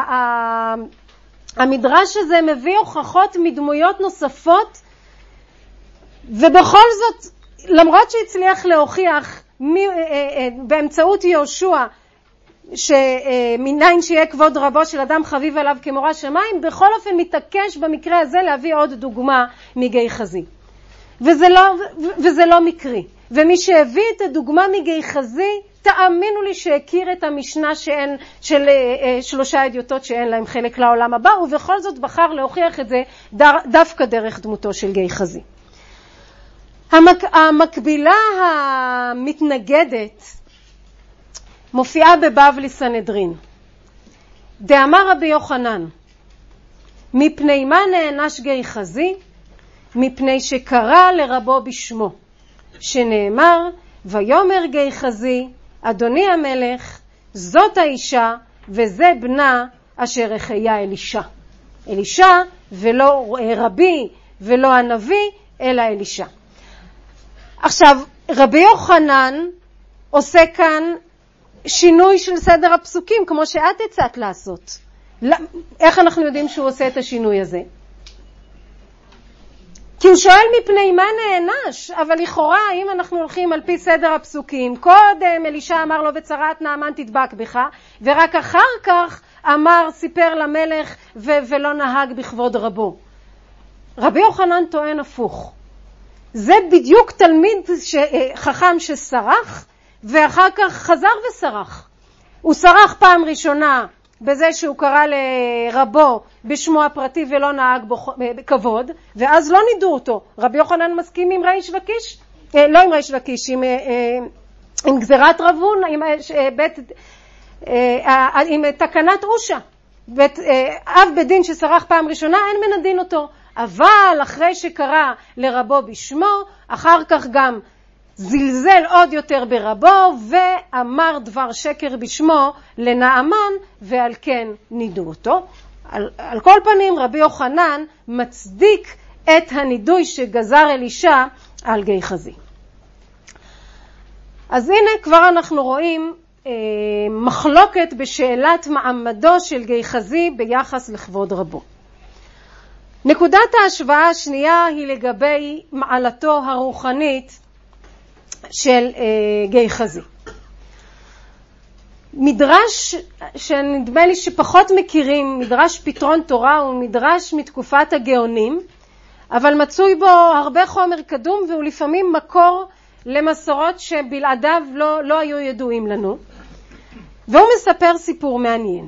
S1: שהמדרש הזה מביא הוכחות מדמויות נוספות, ובכל זאת, למרות שהצליח להוכיח מי, באמצעות יהושע, שמניין שיהיה כבוד רבו של אדם חביב עליו כמורא שמיים, בכל אופן מתעקש במקרה הזה להביא עוד דוגמה מגיחזי. וזה לא, וזה לא מקרי. ומי שהביא את הדוגמה מגיחזי, תאמינו לי שהכיר את המשנה שאין, של שלושה אדיוטות שאין להם חלק לעולם הבא, ובכל זאת בחר להוכיח את זה דווקא דרך דמותו של גיחזי. המק, המקבילה המתנגדת מופיעה בבבלי סנהדרין. דאמר רבי יוחנן, מפני מה נענש גיחזי? מפני שקרא לרבו בשמו, שנאמר, ויאמר גיחזי, אדוני המלך, זאת האישה וזה בנה אשר החיה אלישע. אלישע ולא רבי ולא הנביא, אלא אלישע. עכשיו, רבי יוחנן עושה כאן שינוי של סדר הפסוקים, כמו שאת הצעת לעשות. איך אנחנו יודעים שהוא עושה את השינוי הזה? כי הוא שואל מפני מה נענש, אבל לכאורה, אם אנחנו הולכים על פי סדר הפסוקים, קודם אלישע אמר לו בצרת נעמן תדבק בך, ורק אחר כך אמר, סיפר למלך ו- ולא נהג בכבוד רבו. רבי יוחנן טוען הפוך. זה בדיוק תלמיד ש- חכם שסרח, ואחר כך חזר וסרח. הוא סרח פעם ראשונה בזה שהוא קרא לרבו בשמו הפרטי ולא נהג בכבוד, ואז לא נידו אותו. רבי יוחנן מסכים עם ריש לקיש? לא עם ריש לקיש, עם, עם גזירת רבון, עם, בית, עם תקנת אושה. בית, אב בדין שסרח פעם ראשונה, אין מנדין אותו. אבל אחרי שקרא לרבו בשמו, אחר כך גם זלזל עוד יותר ברבו ואמר דבר שקר בשמו לנעמן, ועל כן נידו אותו. על, על כל פנים רבי יוחנן מצדיק את הנידוי שגזר אלישע על גיחזי. אז הנה כבר אנחנו רואים אה, מחלוקת בשאלת מעמדו של גיחזי ביחס לכבוד רבו. נקודת ההשוואה השנייה היא לגבי מעלתו הרוחנית של אה, גיחזי. מדרש שנדמה לי שפחות מכירים, מדרש פתרון תורה, הוא מדרש מתקופת הגאונים, אבל מצוי בו הרבה חומר קדום, והוא לפעמים מקור למסורות שבלעדיו לא, לא היו ידועים לנו. והוא מספר סיפור מעניין.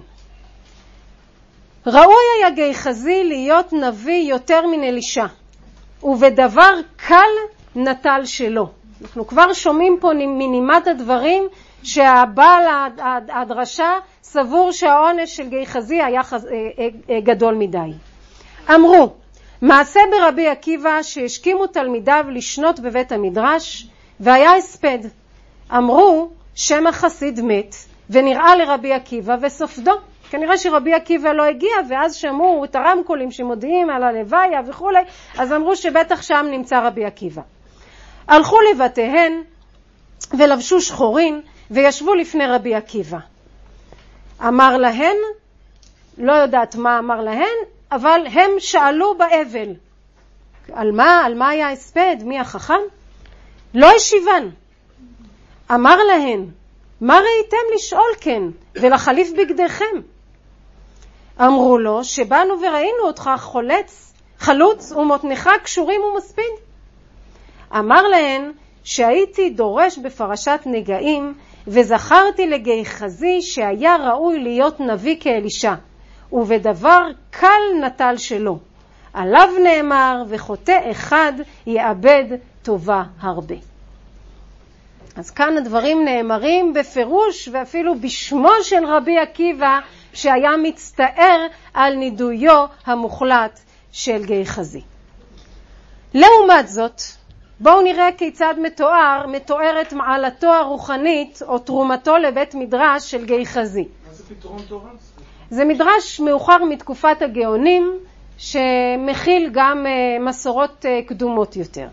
S1: ראוי היה גיחזי להיות נביא יותר מן אלישע, ובדבר קל נטל שלו. אנחנו כבר שומעים פה מנימת הדברים שהבעל הדרשה סבור שהעונש של גיחזי היה גדול מדי. אמרו, מעשה ברבי עקיבא שהשכימו תלמידיו לשנות בבית המדרש, והיה הספד. אמרו, שם החסיד מת, ונראה לרבי עקיבא וסופדו. כנראה שרבי עקיבא לא הגיע, ואז שמעו את הרמקולים שמודיעים על הלוויה וכו', אז אמרו שבטח שם נמצא רבי עקיבא. הלכו לבתיהן ולבשו שחורין וישבו לפני רבי עקיבא. אמר להן, לא יודעת מה אמר להן, אבל הם שאלו באבל. על מה? על מה היה הספד? מי החכם? לא השיבן. אמר להן, מה ראיתם לשאול כן ולחליף בגדיכם? אמרו לו, שבאנו וראינו אותך חולץ, חלוץ ומותנך קשורים ומספיד. אמר להן, שהייתי דורש בפרשת נגעים, וזכרתי לגיחזי שהיה ראוי להיות נביא כאלישע, ובדבר קל נטל שלו. עליו נאמר, וחוטא אחד יאבד טובה הרבה. אז כאן הדברים נאמרים בפירוש ואפילו בשמו של רבי עקיבא, שהיה מצטער על נידויו המוחלט של גיחזי. לעומת זאת, בואו נראה כיצד מתואר, מתוארת מעלתו הרוחנית או תרומתו לבית מדרש של גיחזי.
S4: מה זה פתרון תורה?
S1: זה מדרש מאוחר מתקופת הגאונים, שמכיל גם מסורות קדומות יותר.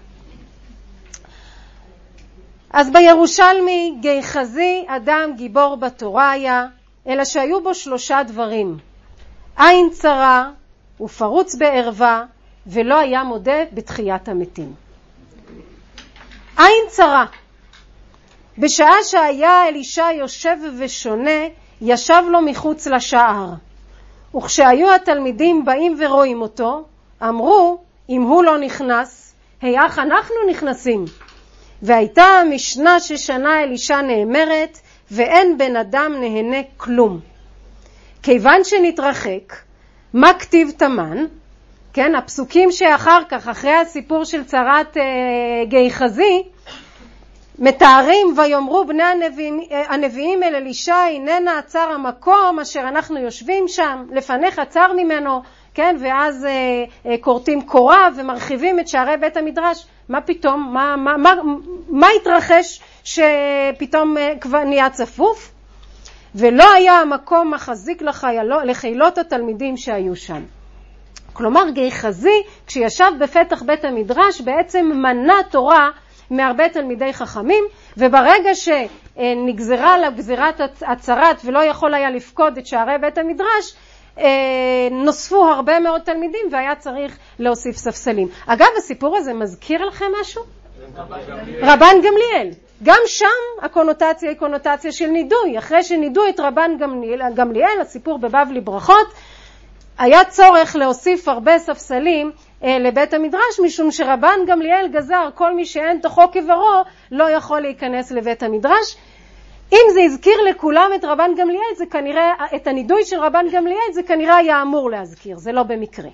S1: אז בירושלמי גיחזי אדם גיבור בתורה היה, אלא שהיו בו שלושה דברים: עין צרה ופרוץ בערווה, ולא היה מודה בתחיית המתים. עין צרה, בשעה שהיה אלישע יושב ושונה, ישב לו מחוץ לשער, וכשהיו התלמידים באים ורואים אותו, אמרו, אם הוא לא נכנס, היח אנחנו נכנסים. והייתה המשנה ששנה אלישע נאמרת, ואין בן אדם נהנה כלום. כיוון שנתרחק, מה כתיב תמן? כן, הפסוקים שאחר כך, אחרי הסיפור של צרת אה, גיחזי, מתארים ויאמרו בני הנביאים, הנביאים אל אלישע, הננה עצר המקום אשר אנחנו יושבים שם, לפניך עצר ממנו, כן, ואז אה, אה, קורטים קורה ומרחיבים את שערי בית המדרש. מה פתאום? מה, מה, מה, מה התרחש שפתאום אה, כבר נהיה צפוף? ולא היה המקום מחזיק לחיילות, לחילות התלמידים שהיו שם. כלומר, גיחזי, כשישב בפתח בית המדרש, בעצם מנע תורה מהרבה תלמידי חכמים, וברגע שנגזרה לה גזירת הצרת ולא יכול היה לפקוד את שערי בית המדרש, נוספו הרבה מאוד תלמידים והיה צריך להוסיף ספסלים. אגב, הסיפור הזה מזכיר לכם משהו? רבן גמליאל. גם שם הקונוטציה היא קונוטציה של נידוי. אחרי שנידו את רבן גמליאל, הסיפור בבבלי ברכות, היה צורך להוסיף הרבה ספסלים אה, לבית המדרש, משום שרבן גמליאל גזר כל מי שאין תוכו כברו לא יכול להיכנס לבית המדרש. אם זה הזכיר לכולם את רבן גמליאל, זה כנראה, את הנידוי של רבן גמליאל, זה כנראה היה אמור להזכיר, זה לא במקרה.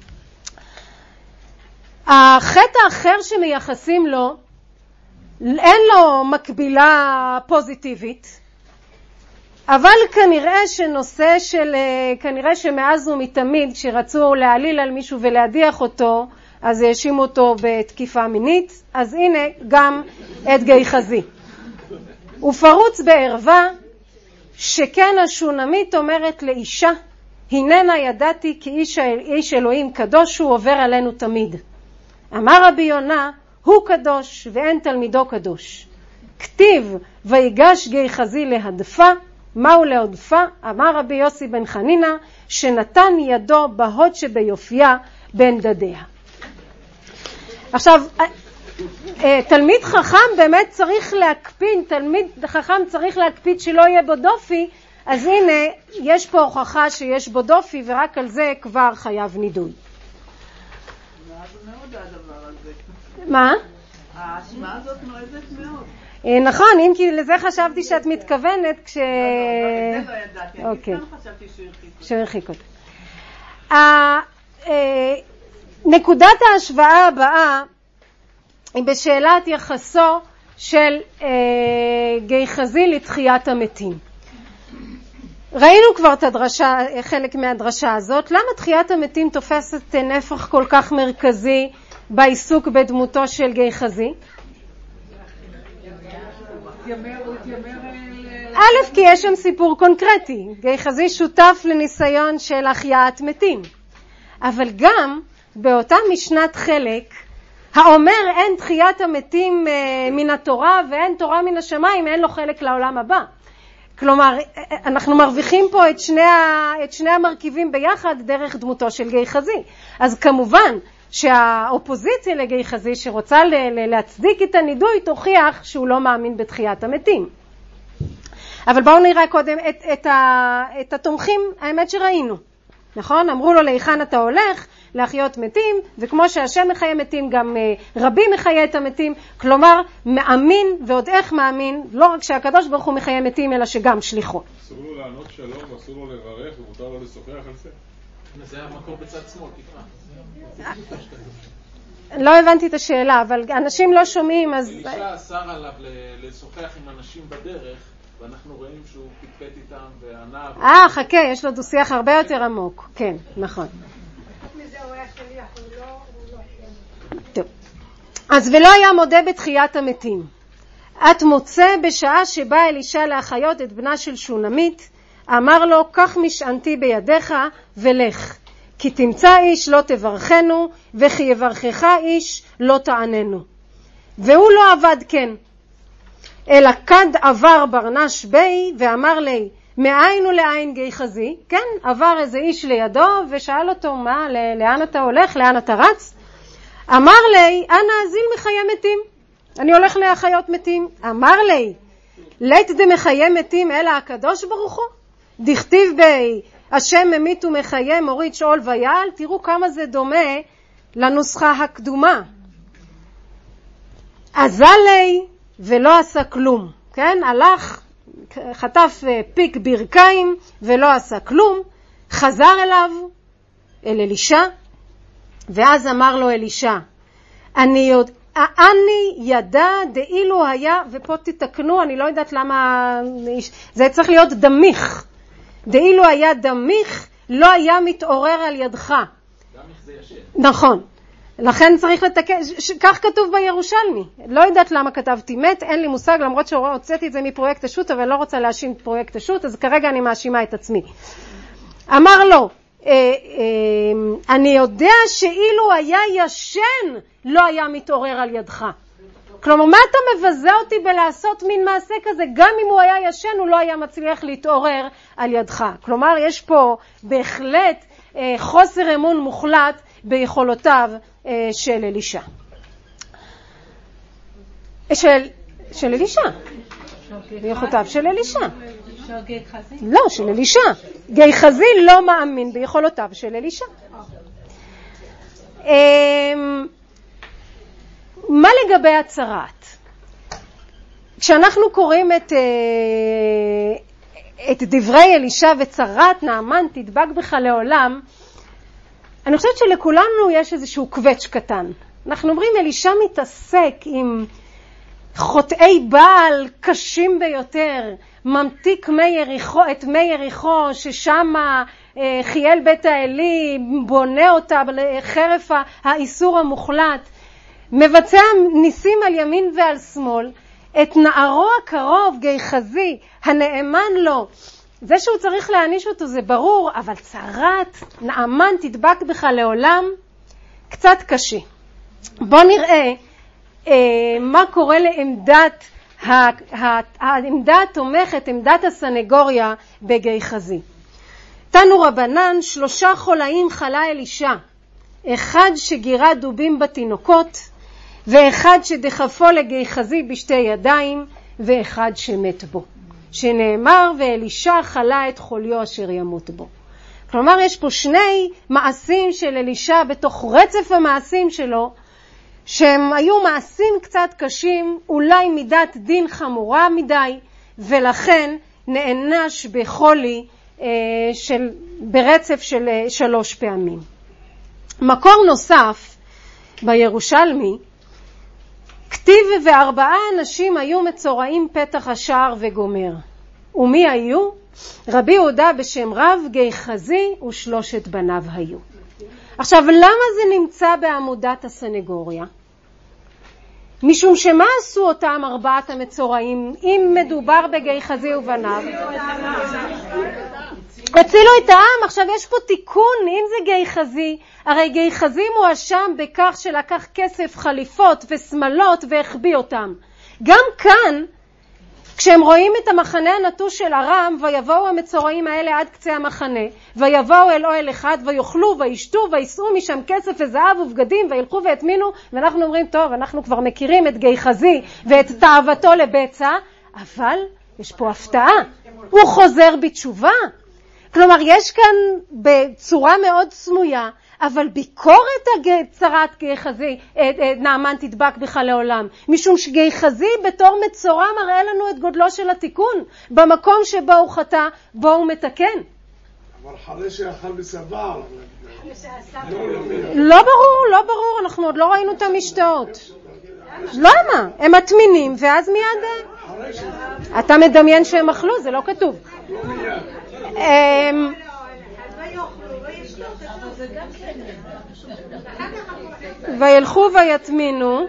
S1: החטא האחר שמייחסים לו, אין לו מקבילה פוזיטיבית, אבל כנראה שנושא של, כנראה שמאז ומתמיד, כשרצו להעליל על מישהו ולהדיח אותו, אז האשימו אותו בתקיפה מינית. אז הנה גם את גיחזי. ופרוץ בערווה, שכן השונמית אומרת לאישה, הננה ידעתי כי איש, איש אלוהים קדוש הוא עובר עלינו תמיד. אמר רבי יונה, הוא קדוש ואין תלמידו קדוש. כתיב ויגש גיחזי להדפה, מהו להדפה? אמר רבי יוסי בן חנינה, שנתן ידו בהוד שביופייה בין דדיה. עכשיו, תלמיד חכם באמת צריך להקפיד, תלמיד חכם צריך להקפיד שלא יהיה בו דופי, אז הנה, יש פה הוכחה שיש בו דופי, ורק על זה כבר חייב נידוי.
S2: מאוד הדבר הזה.
S1: מה?
S2: האשמה הזאת נועזת מאוד.
S1: נכון, אם כי לזה חשבתי שאת מתכוונת כש...
S2: לא, לא, זה לא ידעתי, אני
S1: אוקיי.
S2: סתם חשבתי שהוא הרחיק אותי.
S1: שהוא הרחיק אותי. נקודת ההשוואה הבאה היא בשאלת יחסו של גיחזי לתחיית המתים. ראינו כבר את הדרשה, חלק מהדרשה הזאת. למה תחיית המתים תופסת נפח כל כך מרכזי בעיסוק בדמותו של גיחזי? א', כי יש שם סיפור קונקרטי. גיחזי שותף לניסיון של החייאת מתים. אבל גם באותה משנת חלק, האומר אין תחיית המתים מן התורה ואין תורה מן השמיים, אין לו חלק לעולם הבא. כלומר, אנחנו מרוויחים פה את שני, את שני המרכיבים ביחד דרך דמותו של גיחזי. אז כמובן שהאופוזיציה לגיחזי שרוצה להצדיק את הנידוי תוכיח שהוא לא מאמין בתחיית המתים. אבל בואו נראה קודם את, את, ה, את התומכים, האמת שראינו. נכון? אמרו לו להיכן אתה הולך להחיות מתים, וכמו שהשם מחיה מתים גם רבי מחיה את המתים, כלומר מאמין ועוד איך מאמין, לא רק שהקדוש ברוך הוא מחיה מתים אלא שגם שליחו.
S4: אסור לו לענות שלום, אסור לו לברך ומותר לו לשוחח על זה.
S5: זה המקור בצד שמאל, תקרא.
S1: לא הבנתי את השאלה, אבל אנשים לא שומעים, אז...
S5: אלישע אסר עליו לשוחח עם אנשים בדרך, ואנחנו רואים שהוא פטפט איתם וענה...
S1: אה, חכה, יש לו דו-שיח הרבה יותר עמוק. כן, נכון. טוב. אז ולא היה מודה בתחיית המתים. את מוצא בשעה שבא אלישע להחיות את בנה של שונמית, אמר לו, קח משענתי בידיך ולך, כי תמצא איש לא תברכנו, וכי יברכך איש לא תעננו. והוא לא עבד כן, אלא כד עבר ברנש בי, ואמר לי, מאין ולאין גיא חזי? כן, עבר איזה איש לידו, ושאל אותו, מה, לאן אתה הולך, לאן אתה רץ? אמר לי, אנא אזיל מחיי מתים, אני הולך להחיות מתים. אמר לי, לית דמחיי מתים אלא הקדוש ברוך הוא? דכתיב בי, השם ממית ומחיה, מוריד שאול ויעל. תראו כמה זה דומה לנוסחה הקדומה. אזל לי ולא עשה כלום, כן? הלך, חטף פיק ברכיים ולא עשה כלום, חזר אליו, אל אלישע, ואז אמר לו אלישע, אני יודע, אני ידע דאילו היה, ופה תתקנו, אני לא יודעת למה, זה צריך להיות דמיך, דאילו היה דמיך, לא היה מתעורר על ידך.
S5: דמיך זה ישן.
S1: נכון, לכן צריך לתקן, כך כתוב בירושלמי, לא יודעת למה כתבתי מת, אין לי מושג, למרות שהוצאתי את זה מפרויקט השו"ת, אבל לא רוצה להאשים את פרויקט השו"ת, אז כרגע אני מאשימה את עצמי. אמר לו, אה, אה, אני יודע שאילו היה ישן, לא היה מתעורר על ידך. כלומר, מה אתה מבזה אותי בלעשות מין מעשה כזה? גם אם הוא היה ישן, הוא לא היה מצליח להתעורר על ידך. כלומר, יש פה בהחלט אה, חוסר אמון מוחלט ביכולותיו אה, של אלישע. של, של אלישע. ביכולותיו של אלישע. לא, של אלישע. גיא חזי לא מאמין ביכולותיו של אלישע. מה לגבי הצרת? כשאנחנו קוראים את, את דברי אלישע וצרת נעמן תדבק בך לעולם, אני חושבת שלכולנו יש איזשהו קווץ' קטן. אנחנו אומרים אלישע מתעסק עם חוטאי בעל קשים ביותר, ממתיק מי יריחו, את מי יריחו ששם אה, חייל בית האלי, בונה אותה חרף האיסור המוחלט, מבצע ניסים על ימין ועל שמאל, את נערו הקרוב גיא חזי הנאמן לו, זה שהוא צריך להעניש אותו זה ברור, אבל צרת נעמן תדבק בך לעולם קצת קשה. בוא נראה אה, מה קורה לעמדת העמדה התומכת, עמדת הסנגוריה בגיא חזי. תנו רבנן, שלושה חולאים חלה אלישע, אחד שגירה דובים בתינוקות, ואחד שדחפו לגיא חזי בשתי ידיים, ואחד שמת בו. שנאמר, ואלישע חלה את חוליו אשר ימות בו. כלומר, יש פה שני מעשים של אלישע בתוך רצף המעשים שלו, שהם היו מעשים קצת קשים, אולי מידת דין חמורה מדי, ולכן נענש בחולי אה, של, ברצף של אה, שלוש פעמים. מקור נוסף בירושלמי, כתיב וארבעה אנשים היו מצורעים פתח השער וגומר. ומי היו? רבי יהודה בשם רב, גיא חזי ושלושת בניו היו. עכשיו, למה זה נמצא בעמודת הסנגוריה? משום שמה עשו אותם ארבעת המצורעים, אם מדובר בגיא חזי ובניו? הצילו את העם. עכשיו יש פה תיקון, אם זה גיא חזי, הרי גיא חזי מואשם בכך שלקח כסף, חליפות וסמלות והחביא אותם. גם כאן, כשהם רואים את המחנה הנטוש של ארם, ויבואו המצורעים האלה עד קצה המחנה, ויבואו אל אוהל אחד, ויאכלו וישתו, ויסעו משם כסף וזהב ובגדים, וילכו והטמינו, ואנחנו אומרים, טוב, אנחנו כבר מכירים את גיא חזי ואת תאוותו לבצע, אבל יש פה הפתעה, הוא חוזר בתשובה. כלומר, יש כאן בצורה מאוד סמויה, אבל ביקורת צרת גיא חזי, נעמן תדבק בך לעולם. משום שגיא חזי בתור מצורע מראה לנו את גודלו של התיקון. במקום שבו הוא חטא, בו הוא מתקן.
S6: אבל חרי שאכל בסבר.
S1: לא ברור, לא ברור, אנחנו עוד לא ראינו את המשתאות. למה? הם מטמינים ואז מיד... אתה מדמיין שהם אכלו, זה לא כתוב. וילכו ויטמינו.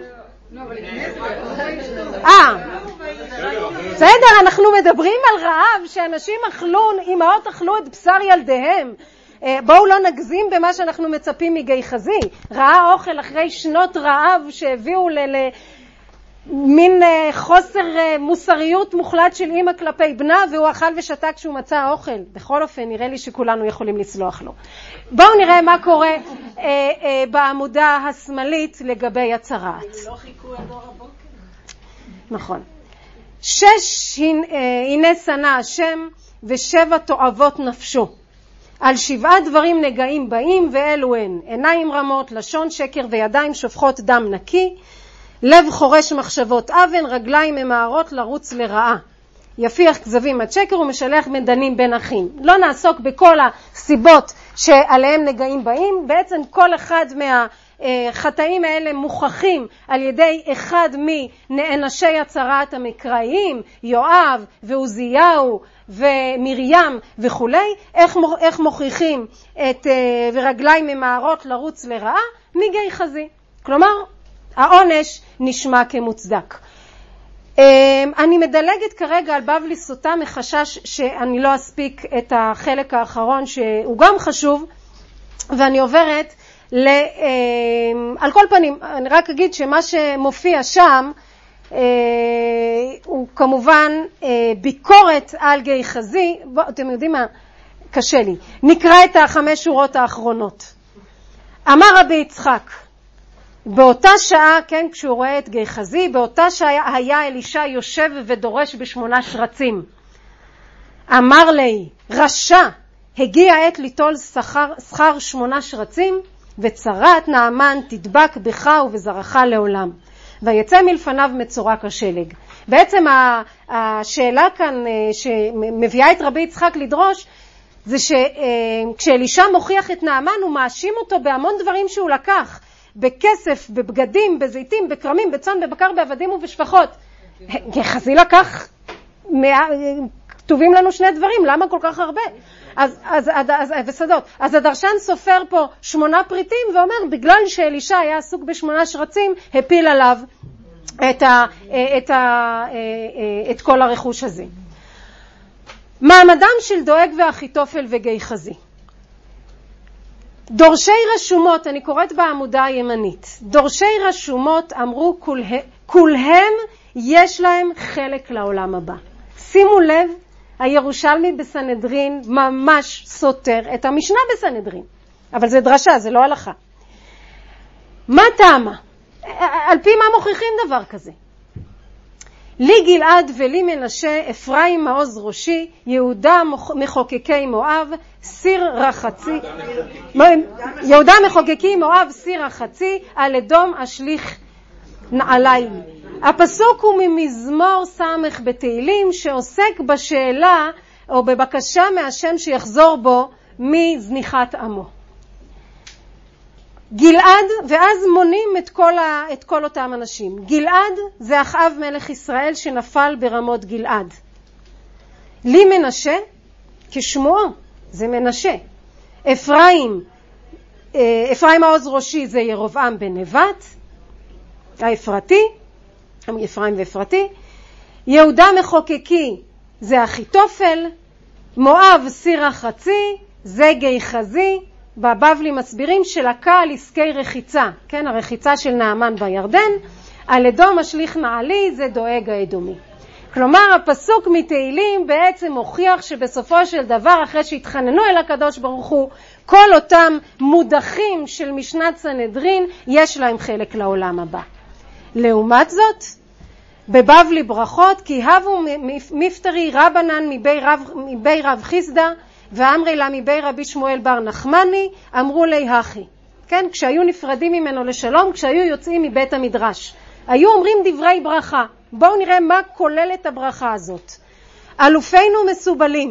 S1: אה, בסדר, אנחנו מדברים על רעב, שאנשים אכלו, אמהות אכלו את בשר ילדיהם. בואו לא נגזים במה שאנחנו מצפים מגיחזי. ראה אוכל אחרי שנות רעב שהביאו למין חוסר מוסריות מוחלט של אמא כלפי בנה, והוא אכל ושתה כשהוא מצא אוכל. בכל אופן, נראה לי שכולנו יכולים לסלוח לו. בואו נראה מה קורה אה, אה, בעמודה השמאלית לגבי הצרעת.
S3: לא חיכו עד אור הבוקר.
S1: נכון. שש הנה שנא השם ושבע תועבות נפשו. על שבעה דברים נגעים באים ואלו הן: עיניים רמות, לשון שקר וידיים שופכות דם נקי, לב חורש מחשבות אבן, רגליים ממהרות לרוץ לרעה. יפיח כזבים עד שקר ומשלח מדנים בין אחים. לא נעסוק בכל הסיבות שעליהם נגעים באים, בעצם כל אחד מהחטאים האלה מוכחים על ידי אחד מנענשי הצרעת המקראיים, יואב ועוזיהו ומרים וכולי. איך, איך מוכיחים את ורגליים ממהרות לרוץ לרעה? מגיחזי. כלומר, העונש נשמע כמוצדק. אני מדלגת כרגע על בבלי סוטה מחשש שאני לא אספיק את החלק האחרון שהוא גם חשוב, ואני עוברת ל... על כל פנים, אני רק אגיד שמה שמופיע שם הוא כמובן ביקורת על גיחזי. בוא, אתם יודעים מה? קשה לי. נקרא את החמש שורות האחרונות. אמר רבי יצחק, באותה שעה, כן, כשהוא רואה את גיחזי, באותה שעה היה אלישע יושב ודורש בשמונה שרצים. אמר לי, רשע, הגיע עת ליטול שכר, שכר שמונה שרצים, וצרת נעמן תדבק בך ובזרעך לעולם. ויצא מלפניו מצורע כשלג. בעצם השאלה כאן שמביאה את רבי יצחק לדרוש, זה שכשאלישע מוכיח את נעמן, הוא מאשים אותו בהמון דברים שהוא לקח. בכסף, בבגדים, בזיתים, בקרמים, בצאן, בבקר, בעבדים ובשפחות. גיחזי לקח, כתובים לנו שני דברים, למה כל כך הרבה? אז, אז, אז, וסדות. אז הדרשן סופר פה שמונה פריטים ואומר, בגלל שאלישע היה עסוק בשמונה שרצים, הפיל עליו את, ה, את, ה, את כל הרכוש הזה. מעמדם של דואג ואחיתופל וגיחזי. דורשי רשומות, אני קוראת בעמודה הימנית, דורשי רשומות אמרו כולה, כולהם יש להם חלק לעולם הבא. שימו לב, הירושלמי בסנהדרין ממש סותר את המשנה בסנהדרין, אבל זה דרשה, זה לא הלכה. מה טעמה? על פי מה מוכיחים דבר כזה? לי גלעד ולי מנשה, אפרים מעוז ראשי, יהודה מחוקקי מואב, סיר רחצי, יהודה מחוקקי מואב, סיר רחצי, על אדום אשליך נעליים. הפסוק הוא ממזמור סמך בתהילים, שעוסק בשאלה או בבקשה מהשם שיחזור בו מזניחת עמו. גלעד, ואז מונים את כל, ה, את כל אותם אנשים. גלעד זה אחאב מלך ישראל שנפל ברמות גלעד. לי מנשה, כשמועו, זה מנשה. אפרים, אפרים מעוז ראשי זה ירובעם בן נבט, האפרתי, אפרים ואפרתי. יהודה מחוקקי זה אחיתופל, מואב סיר רחצי, זה גיחזי. בבבלי מסבירים שלקה על עסקי רחיצה, כן, הרחיצה של נעמן בירדן, על אדום השליך נעלי, זה דואג האדומי. כלומר, הפסוק מתהילים בעצם הוכיח שבסופו של דבר, אחרי שהתחננו אל הקדוש ברוך הוא, כל אותם מודחים של משנת סנהדרין, יש להם חלק לעולם הבא. לעומת זאת, בבבלי ברכות, כי הבו מפטרי רבנן מבי רב, מבי רב חיסדה, ואמרי לה מבי רבי שמואל בר נחמני, אמרו לי הכי. כן, כשהיו נפרדים ממנו לשלום, כשהיו יוצאים מבית המדרש. היו אומרים דברי ברכה. בואו נראה מה כולל את הברכה הזאת. אלופינו מסובלים,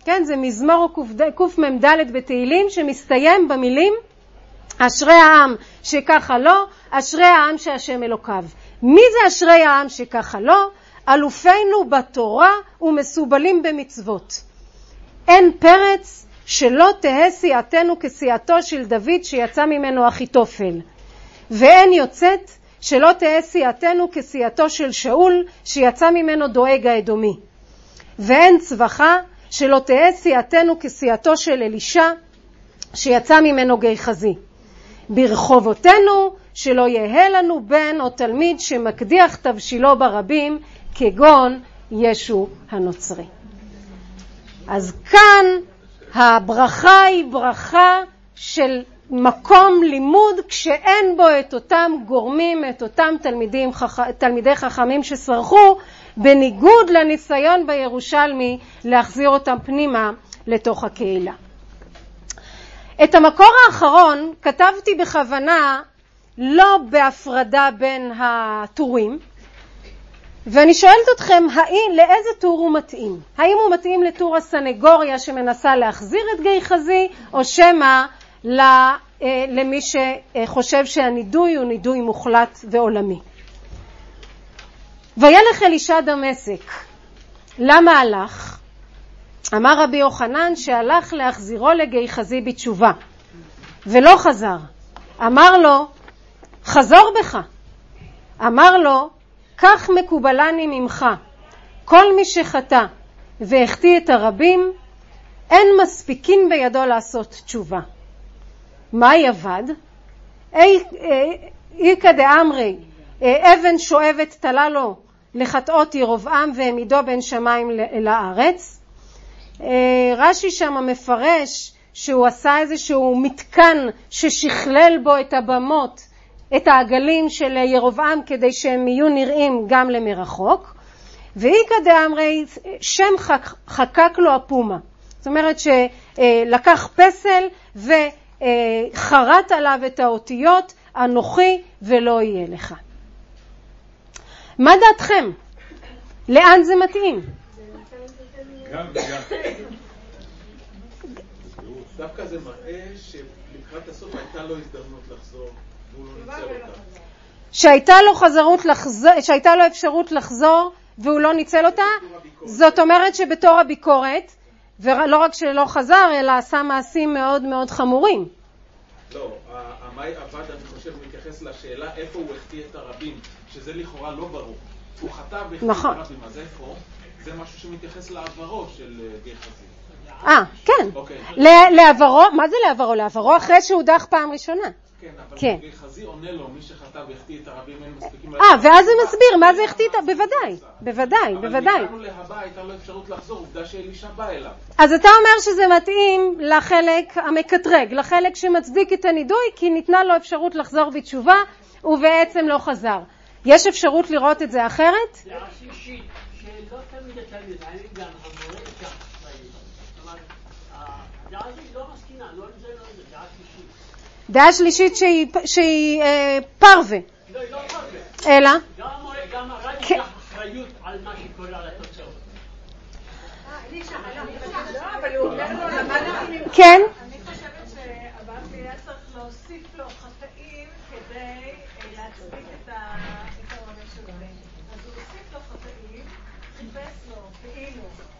S1: כן, זה מזמור קמ"ד בתהילים שמסתיים במילים אשרי העם שככה לא, אשרי העם שהשם אלוקיו. מי זה אשרי העם שככה לא? אלופינו בתורה ומסובלים במצוות. אין פרץ שלא תהא סיעתנו כסיעתו של דוד שיצא ממנו אחיתופל, ואין יוצאת שלא תהא סיעתנו כסיעתו של שאול שיצא ממנו דואג האדומי, ואין צווחה שלא תהא סיעתנו כסיעתו של אלישע שיצא ממנו גיחזי. ברחובותינו שלא יהיה לנו בן או תלמיד שמקדיח תבשילו ברבים כגון ישו הנוצרי. אז כאן הברכה היא ברכה של מקום לימוד כשאין בו את אותם גורמים, את אותם תלמידים, תלמידי חכמים שסרחו, בניגוד לניסיון בירושלמי להחזיר אותם פנימה לתוך הקהילה. את המקור האחרון כתבתי בכוונה לא בהפרדה בין הטורים, ואני שואלת אתכם, האם, לאיזה טור הוא מתאים? האם הוא מתאים לטור הסנגוריה שמנסה להחזיר את גיחזי, או שמה למי שחושב שהנידוי הוא נידוי מוחלט ועולמי? וילך אלישע דמשק. למה הלך? אמר רבי יוחנן שהלך להחזירו לגיחזי בתשובה, ולא חזר. אמר לו, חזור בך. אמר לו, כך מקובלני ממך, כל מי שחטא והחטיא את הרבים, אין מספיקין בידו לעשות תשובה. מה יבד? איקא דאמרי, אבן שואבת תלה לו לחטאות ירבעם והעמידו בין שמיים לארץ. רש"י שם מפרש שהוא עשה איזשהו מתקן ששכלל בו את הבמות, את העגלים של ירבעם כדי שהם יהיו נראים גם למרחוק. ואיקא דאמרי, שם חקק לו הפומה. זאת אומרת שלקח פסל וחרט עליו את האותיות אנוכי ולא יהיה לך. מה דעתכם? לאן זה מתאים?
S4: גם וגם.
S5: דווקא זה מראה שלקראת הסוף הייתה לו הזדמנות לחזור והוא לא ניצל אותה.
S1: שהייתה לו חזרות לחזור, שהייתה לו אפשרות לחזור והוא לא ניצל אותה? זאת אומרת שבתור הביקורת, ולא רק שלא חזר, אלא עשה מעשים מאוד מאוד חמורים.
S5: לא, המאי עבד, אני חושב, מתייחס לשאלה איפה הוא החטיא את הרבים, שזה לכאורה לא ברור. הוא חטא והחטיא את הרבים, אז איפה? זה משהו שמתייחס לעברו של גיחזי.
S1: אה, כן. לעברו, מה זה לעברו? לעברו אחרי שהוא הודח פעם ראשונה.
S5: כן, אבל גיחזי עונה לו, מי שחטא והחטיא את הרבים, אין מספיקים...
S1: אה, ואז זה מסביר, מה זה החטיא את... בוודאי, בוודאי, בוודאי.
S5: אבל מכאן להבא הייתה לו אפשרות לחזור, עובדה שאלישע בא אליו.
S1: אז אתה אומר שזה מתאים לחלק המקטרג, לחלק שמצדיק את הנידוי, כי ניתנה לו אפשרות לחזור בתשובה, ובעצם לא חזר. יש אפשרות לראות את זה אחרת?
S7: דעה שלישית, שלא תמיד התלמיד, אני גם המורה שם, כלומר, הדעה הזאת לא מסכינה, לא זה, לא זה, דעה שלישית.
S1: דעה שלישית שהיא, שהיא אה, פרווה.
S7: לא, היא לא פרווה.
S1: אלא?
S7: גם המורה, גם הרב יש לך אחריות על מה שקורה על התוצאות.
S2: אבל הוא אומר לו, למדתי ממך.
S1: כן?
S2: אני חושבת שהבא היה צריך להוסיף לו חטאים כדי להצדיק את העונש שלו. אז הוא הוסיף לו חטאים, חיפש לו, כאילו.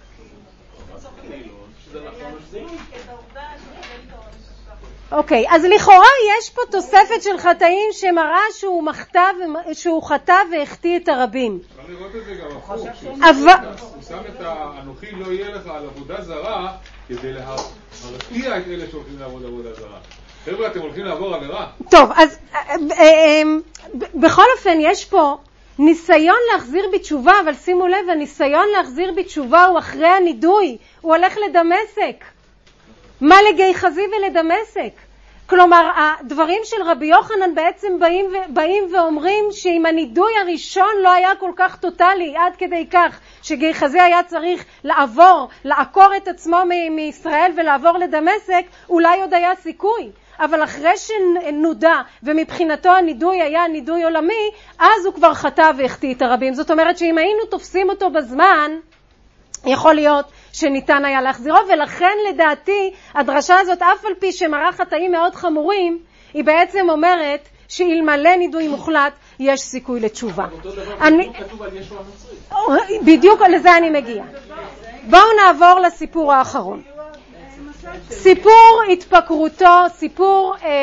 S5: שזה נכון להצדיק?
S2: את העובדה שקיבל את העונש שלו.
S1: אוקיי, אז לכאורה יש פה תוספת של חטאים שמראה שהוא מחטא, שהוא חטא והחטיא את הרבים.
S4: אפשר לראות את זה גם הפוך.
S1: אבל...
S4: הוא שם את האנוכי לא יהיה לך על עבודה זרה כדי להרתיע את אלה שהולכים לעבוד עבודה זרה. חבר'ה, אתם הולכים לעבור עבירה.
S1: טוב, אז בכל אופן יש פה ניסיון להחזיר בתשובה, אבל שימו לב, הניסיון להחזיר בתשובה הוא אחרי הנידוי, הוא הולך לדמשק. מה לגיחזי ולדמשק? כלומר, הדברים של רבי יוחנן בעצם באים, באים ואומרים שאם הנידוי הראשון לא היה כל כך טוטלי, עד כדי כך שגיחזי היה צריך לעבור, לעקור את עצמו מ- מישראל ולעבור לדמשק, אולי עוד היה סיכוי. אבל אחרי שנודע ומבחינתו הנידוי היה נידוי עולמי, אז הוא כבר חטא והחטיא את הרבים. זאת אומרת שאם היינו תופסים אותו בזמן, יכול להיות שניתן היה להחזירו, ולכן לדעתי הדרשה הזאת, אף על פי שמראה חטאים מאוד חמורים, היא בעצם אומרת שאלמלא נידוי מוחלט יש סיכוי לתשובה.
S5: אותו דבר
S1: אני...
S5: כתוב על ישוע הנוצרי.
S1: בדיוק לזה אני מגיעה. בואו נעבור לסיפור האחרון. סיפור התפקרותו, סיפור אה,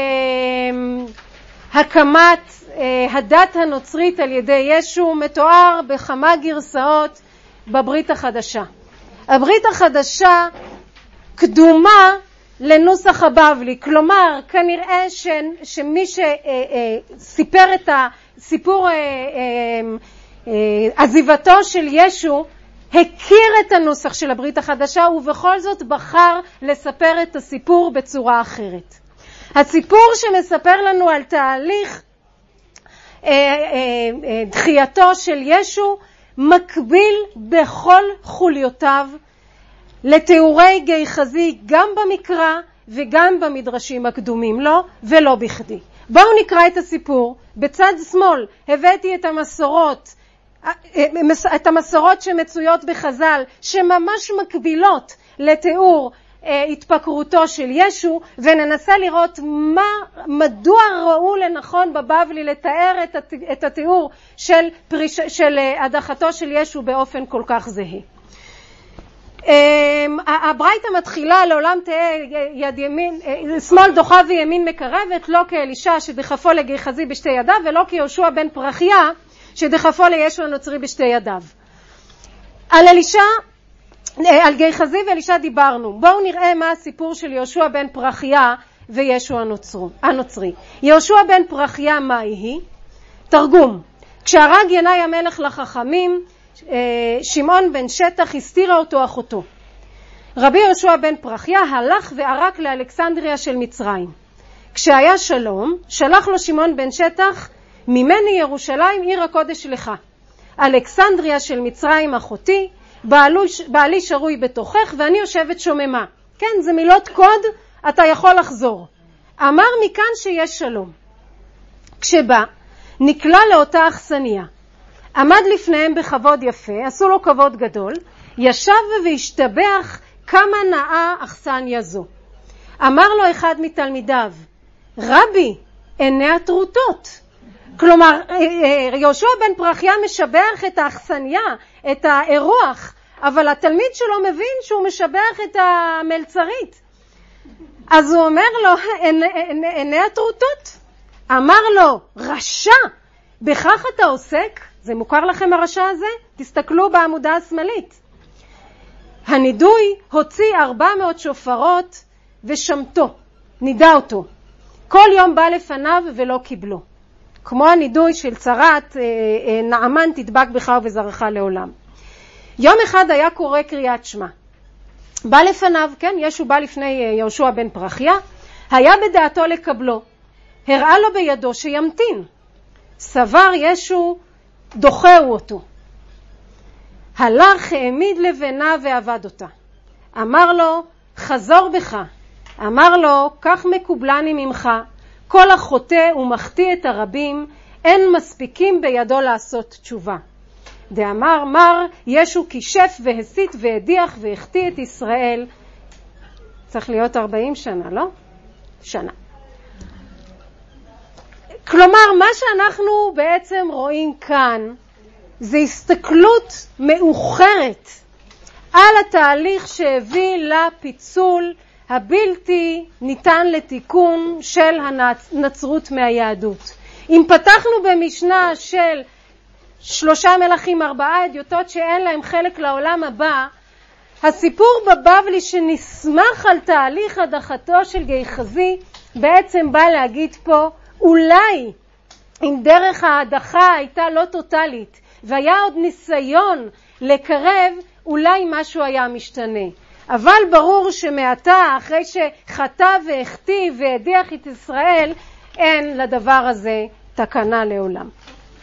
S1: הקמת אה, הדת הנוצרית על ידי ישו, מתואר בכמה גרסאות בברית החדשה. הברית החדשה קדומה לנוסח הבבלי, כלומר כנראה ש, שמי שסיפר את הסיפור אה, אה, אה, עזיבתו של ישו הכיר את הנוסח של הברית החדשה, ובכל זאת בחר לספר את הסיפור בצורה אחרת. הסיפור שמספר לנו על תהליך אה, אה, אה, דחייתו של ישו מקביל בכל חוליותיו לתיאורי גיחזי גם במקרא וגם במדרשים הקדומים לו, ולא בכדי. בואו נקרא את הסיפור. בצד שמאל הבאתי את המסורות, את המסורות שמצויות בחז"ל, שממש מקבילות לתיאור התפקרותו של ישו, וננסה לראות מה, מדוע ראו לנכון בבבלי לתאר את, הת, את התיאור של, פריש, של הדחתו של ישו באופן כל כך זהה. הברייתא מתחילה לעולם תהיה יד ימין, שמאל דוחה וימין מקרבת, לא כאלישע שדחפו לגיחזי בשתי ידיו, ולא כיהושע בן פרחיה שדחפו לישו הנוצרי בשתי ידיו. על אלישע, על גיחזי ואלישע דיברנו. בואו נראה מה הסיפור של יהושע בן פרחיה וישו הנוצרי. יהושע בן פרחיה מה היא? תרגום. כשהרג ינאי המלך לחכמים, שמעון בן שטח הסתירה אותו אחותו. רבי יהושע בן פרחיה הלך וערק לאלכסנדריה של מצרים. כשהיה שלום, שלח לו שמעון בן שטח, ממני ירושלים עיר הקודש לך. אלכסנדריה של מצרים אחותי, בעלו, בעלי שרוי בתוכך ואני יושבת שוממה. כן, זה מילות קוד, אתה יכול לחזור. אמר מכאן שיש שלום. כשבא, נקלע לאותה אכסניה. עמד לפניהם בכבוד יפה, עשו לו כבוד גדול, ישב והשתבח כמה נאה אכסניה זו. אמר לו אחד מתלמידיו, רבי, עיני הטרוטות. כלומר, יהושע בן פרחיה משבח את האכסניה, את האירוח, אבל התלמיד שלו מבין שהוא משבח את המלצרית. אז הוא אומר לו, עיני הטרוטות. אמר לו, רשע, בכך אתה עוסק? זה מוכר לכם הרשע הזה? תסתכלו בעמודה השמאלית. הנידוי הוציא ארבע מאות שופרות ושמתו, נידע אותו. כל יום בא לפניו ולא קיבלו. כמו הנידוי של צרת נעמן תדבק בך ובזרעך לעולם. יום אחד היה קורא קריאת שמע. בא לפניו, כן, ישו בא לפני יהושע בן פרחיה, היה בדעתו לקבלו. הראה לו בידו שימתין. סבר ישו דוחהו אותו. הלך, העמיד לבנה ועבד אותה. אמר לו, חזור בך. אמר לו, כך מקובלני ממך. כל החוטא ומחטיא את הרבים, אין מספיקים בידו לעשות תשובה. דאמר מר, ישו כישף והסית והדיח והחטיא את ישראל. צריך להיות ארבעים שנה, לא? שנה. כלומר, מה שאנחנו בעצם רואים כאן, זה הסתכלות מאוחרת על התהליך שהביא לפיצול הבלתי ניתן לתיקון של הנצרות מהיהדות. אם פתחנו במשנה של שלושה מלכים ארבעה אדיוטות שאין להם חלק לעולם הבא, הסיפור בבבלי שנסמך על תהליך הדחתו של גיחזי בעצם בא להגיד פה, אולי אם דרך ההדחה הייתה לא טוטלית והיה עוד ניסיון לקרב, אולי משהו היה משתנה. אבל ברור שמעתה, אחרי שחטא והחטיא והדיח את ישראל, אין לדבר הזה תקנה לעולם.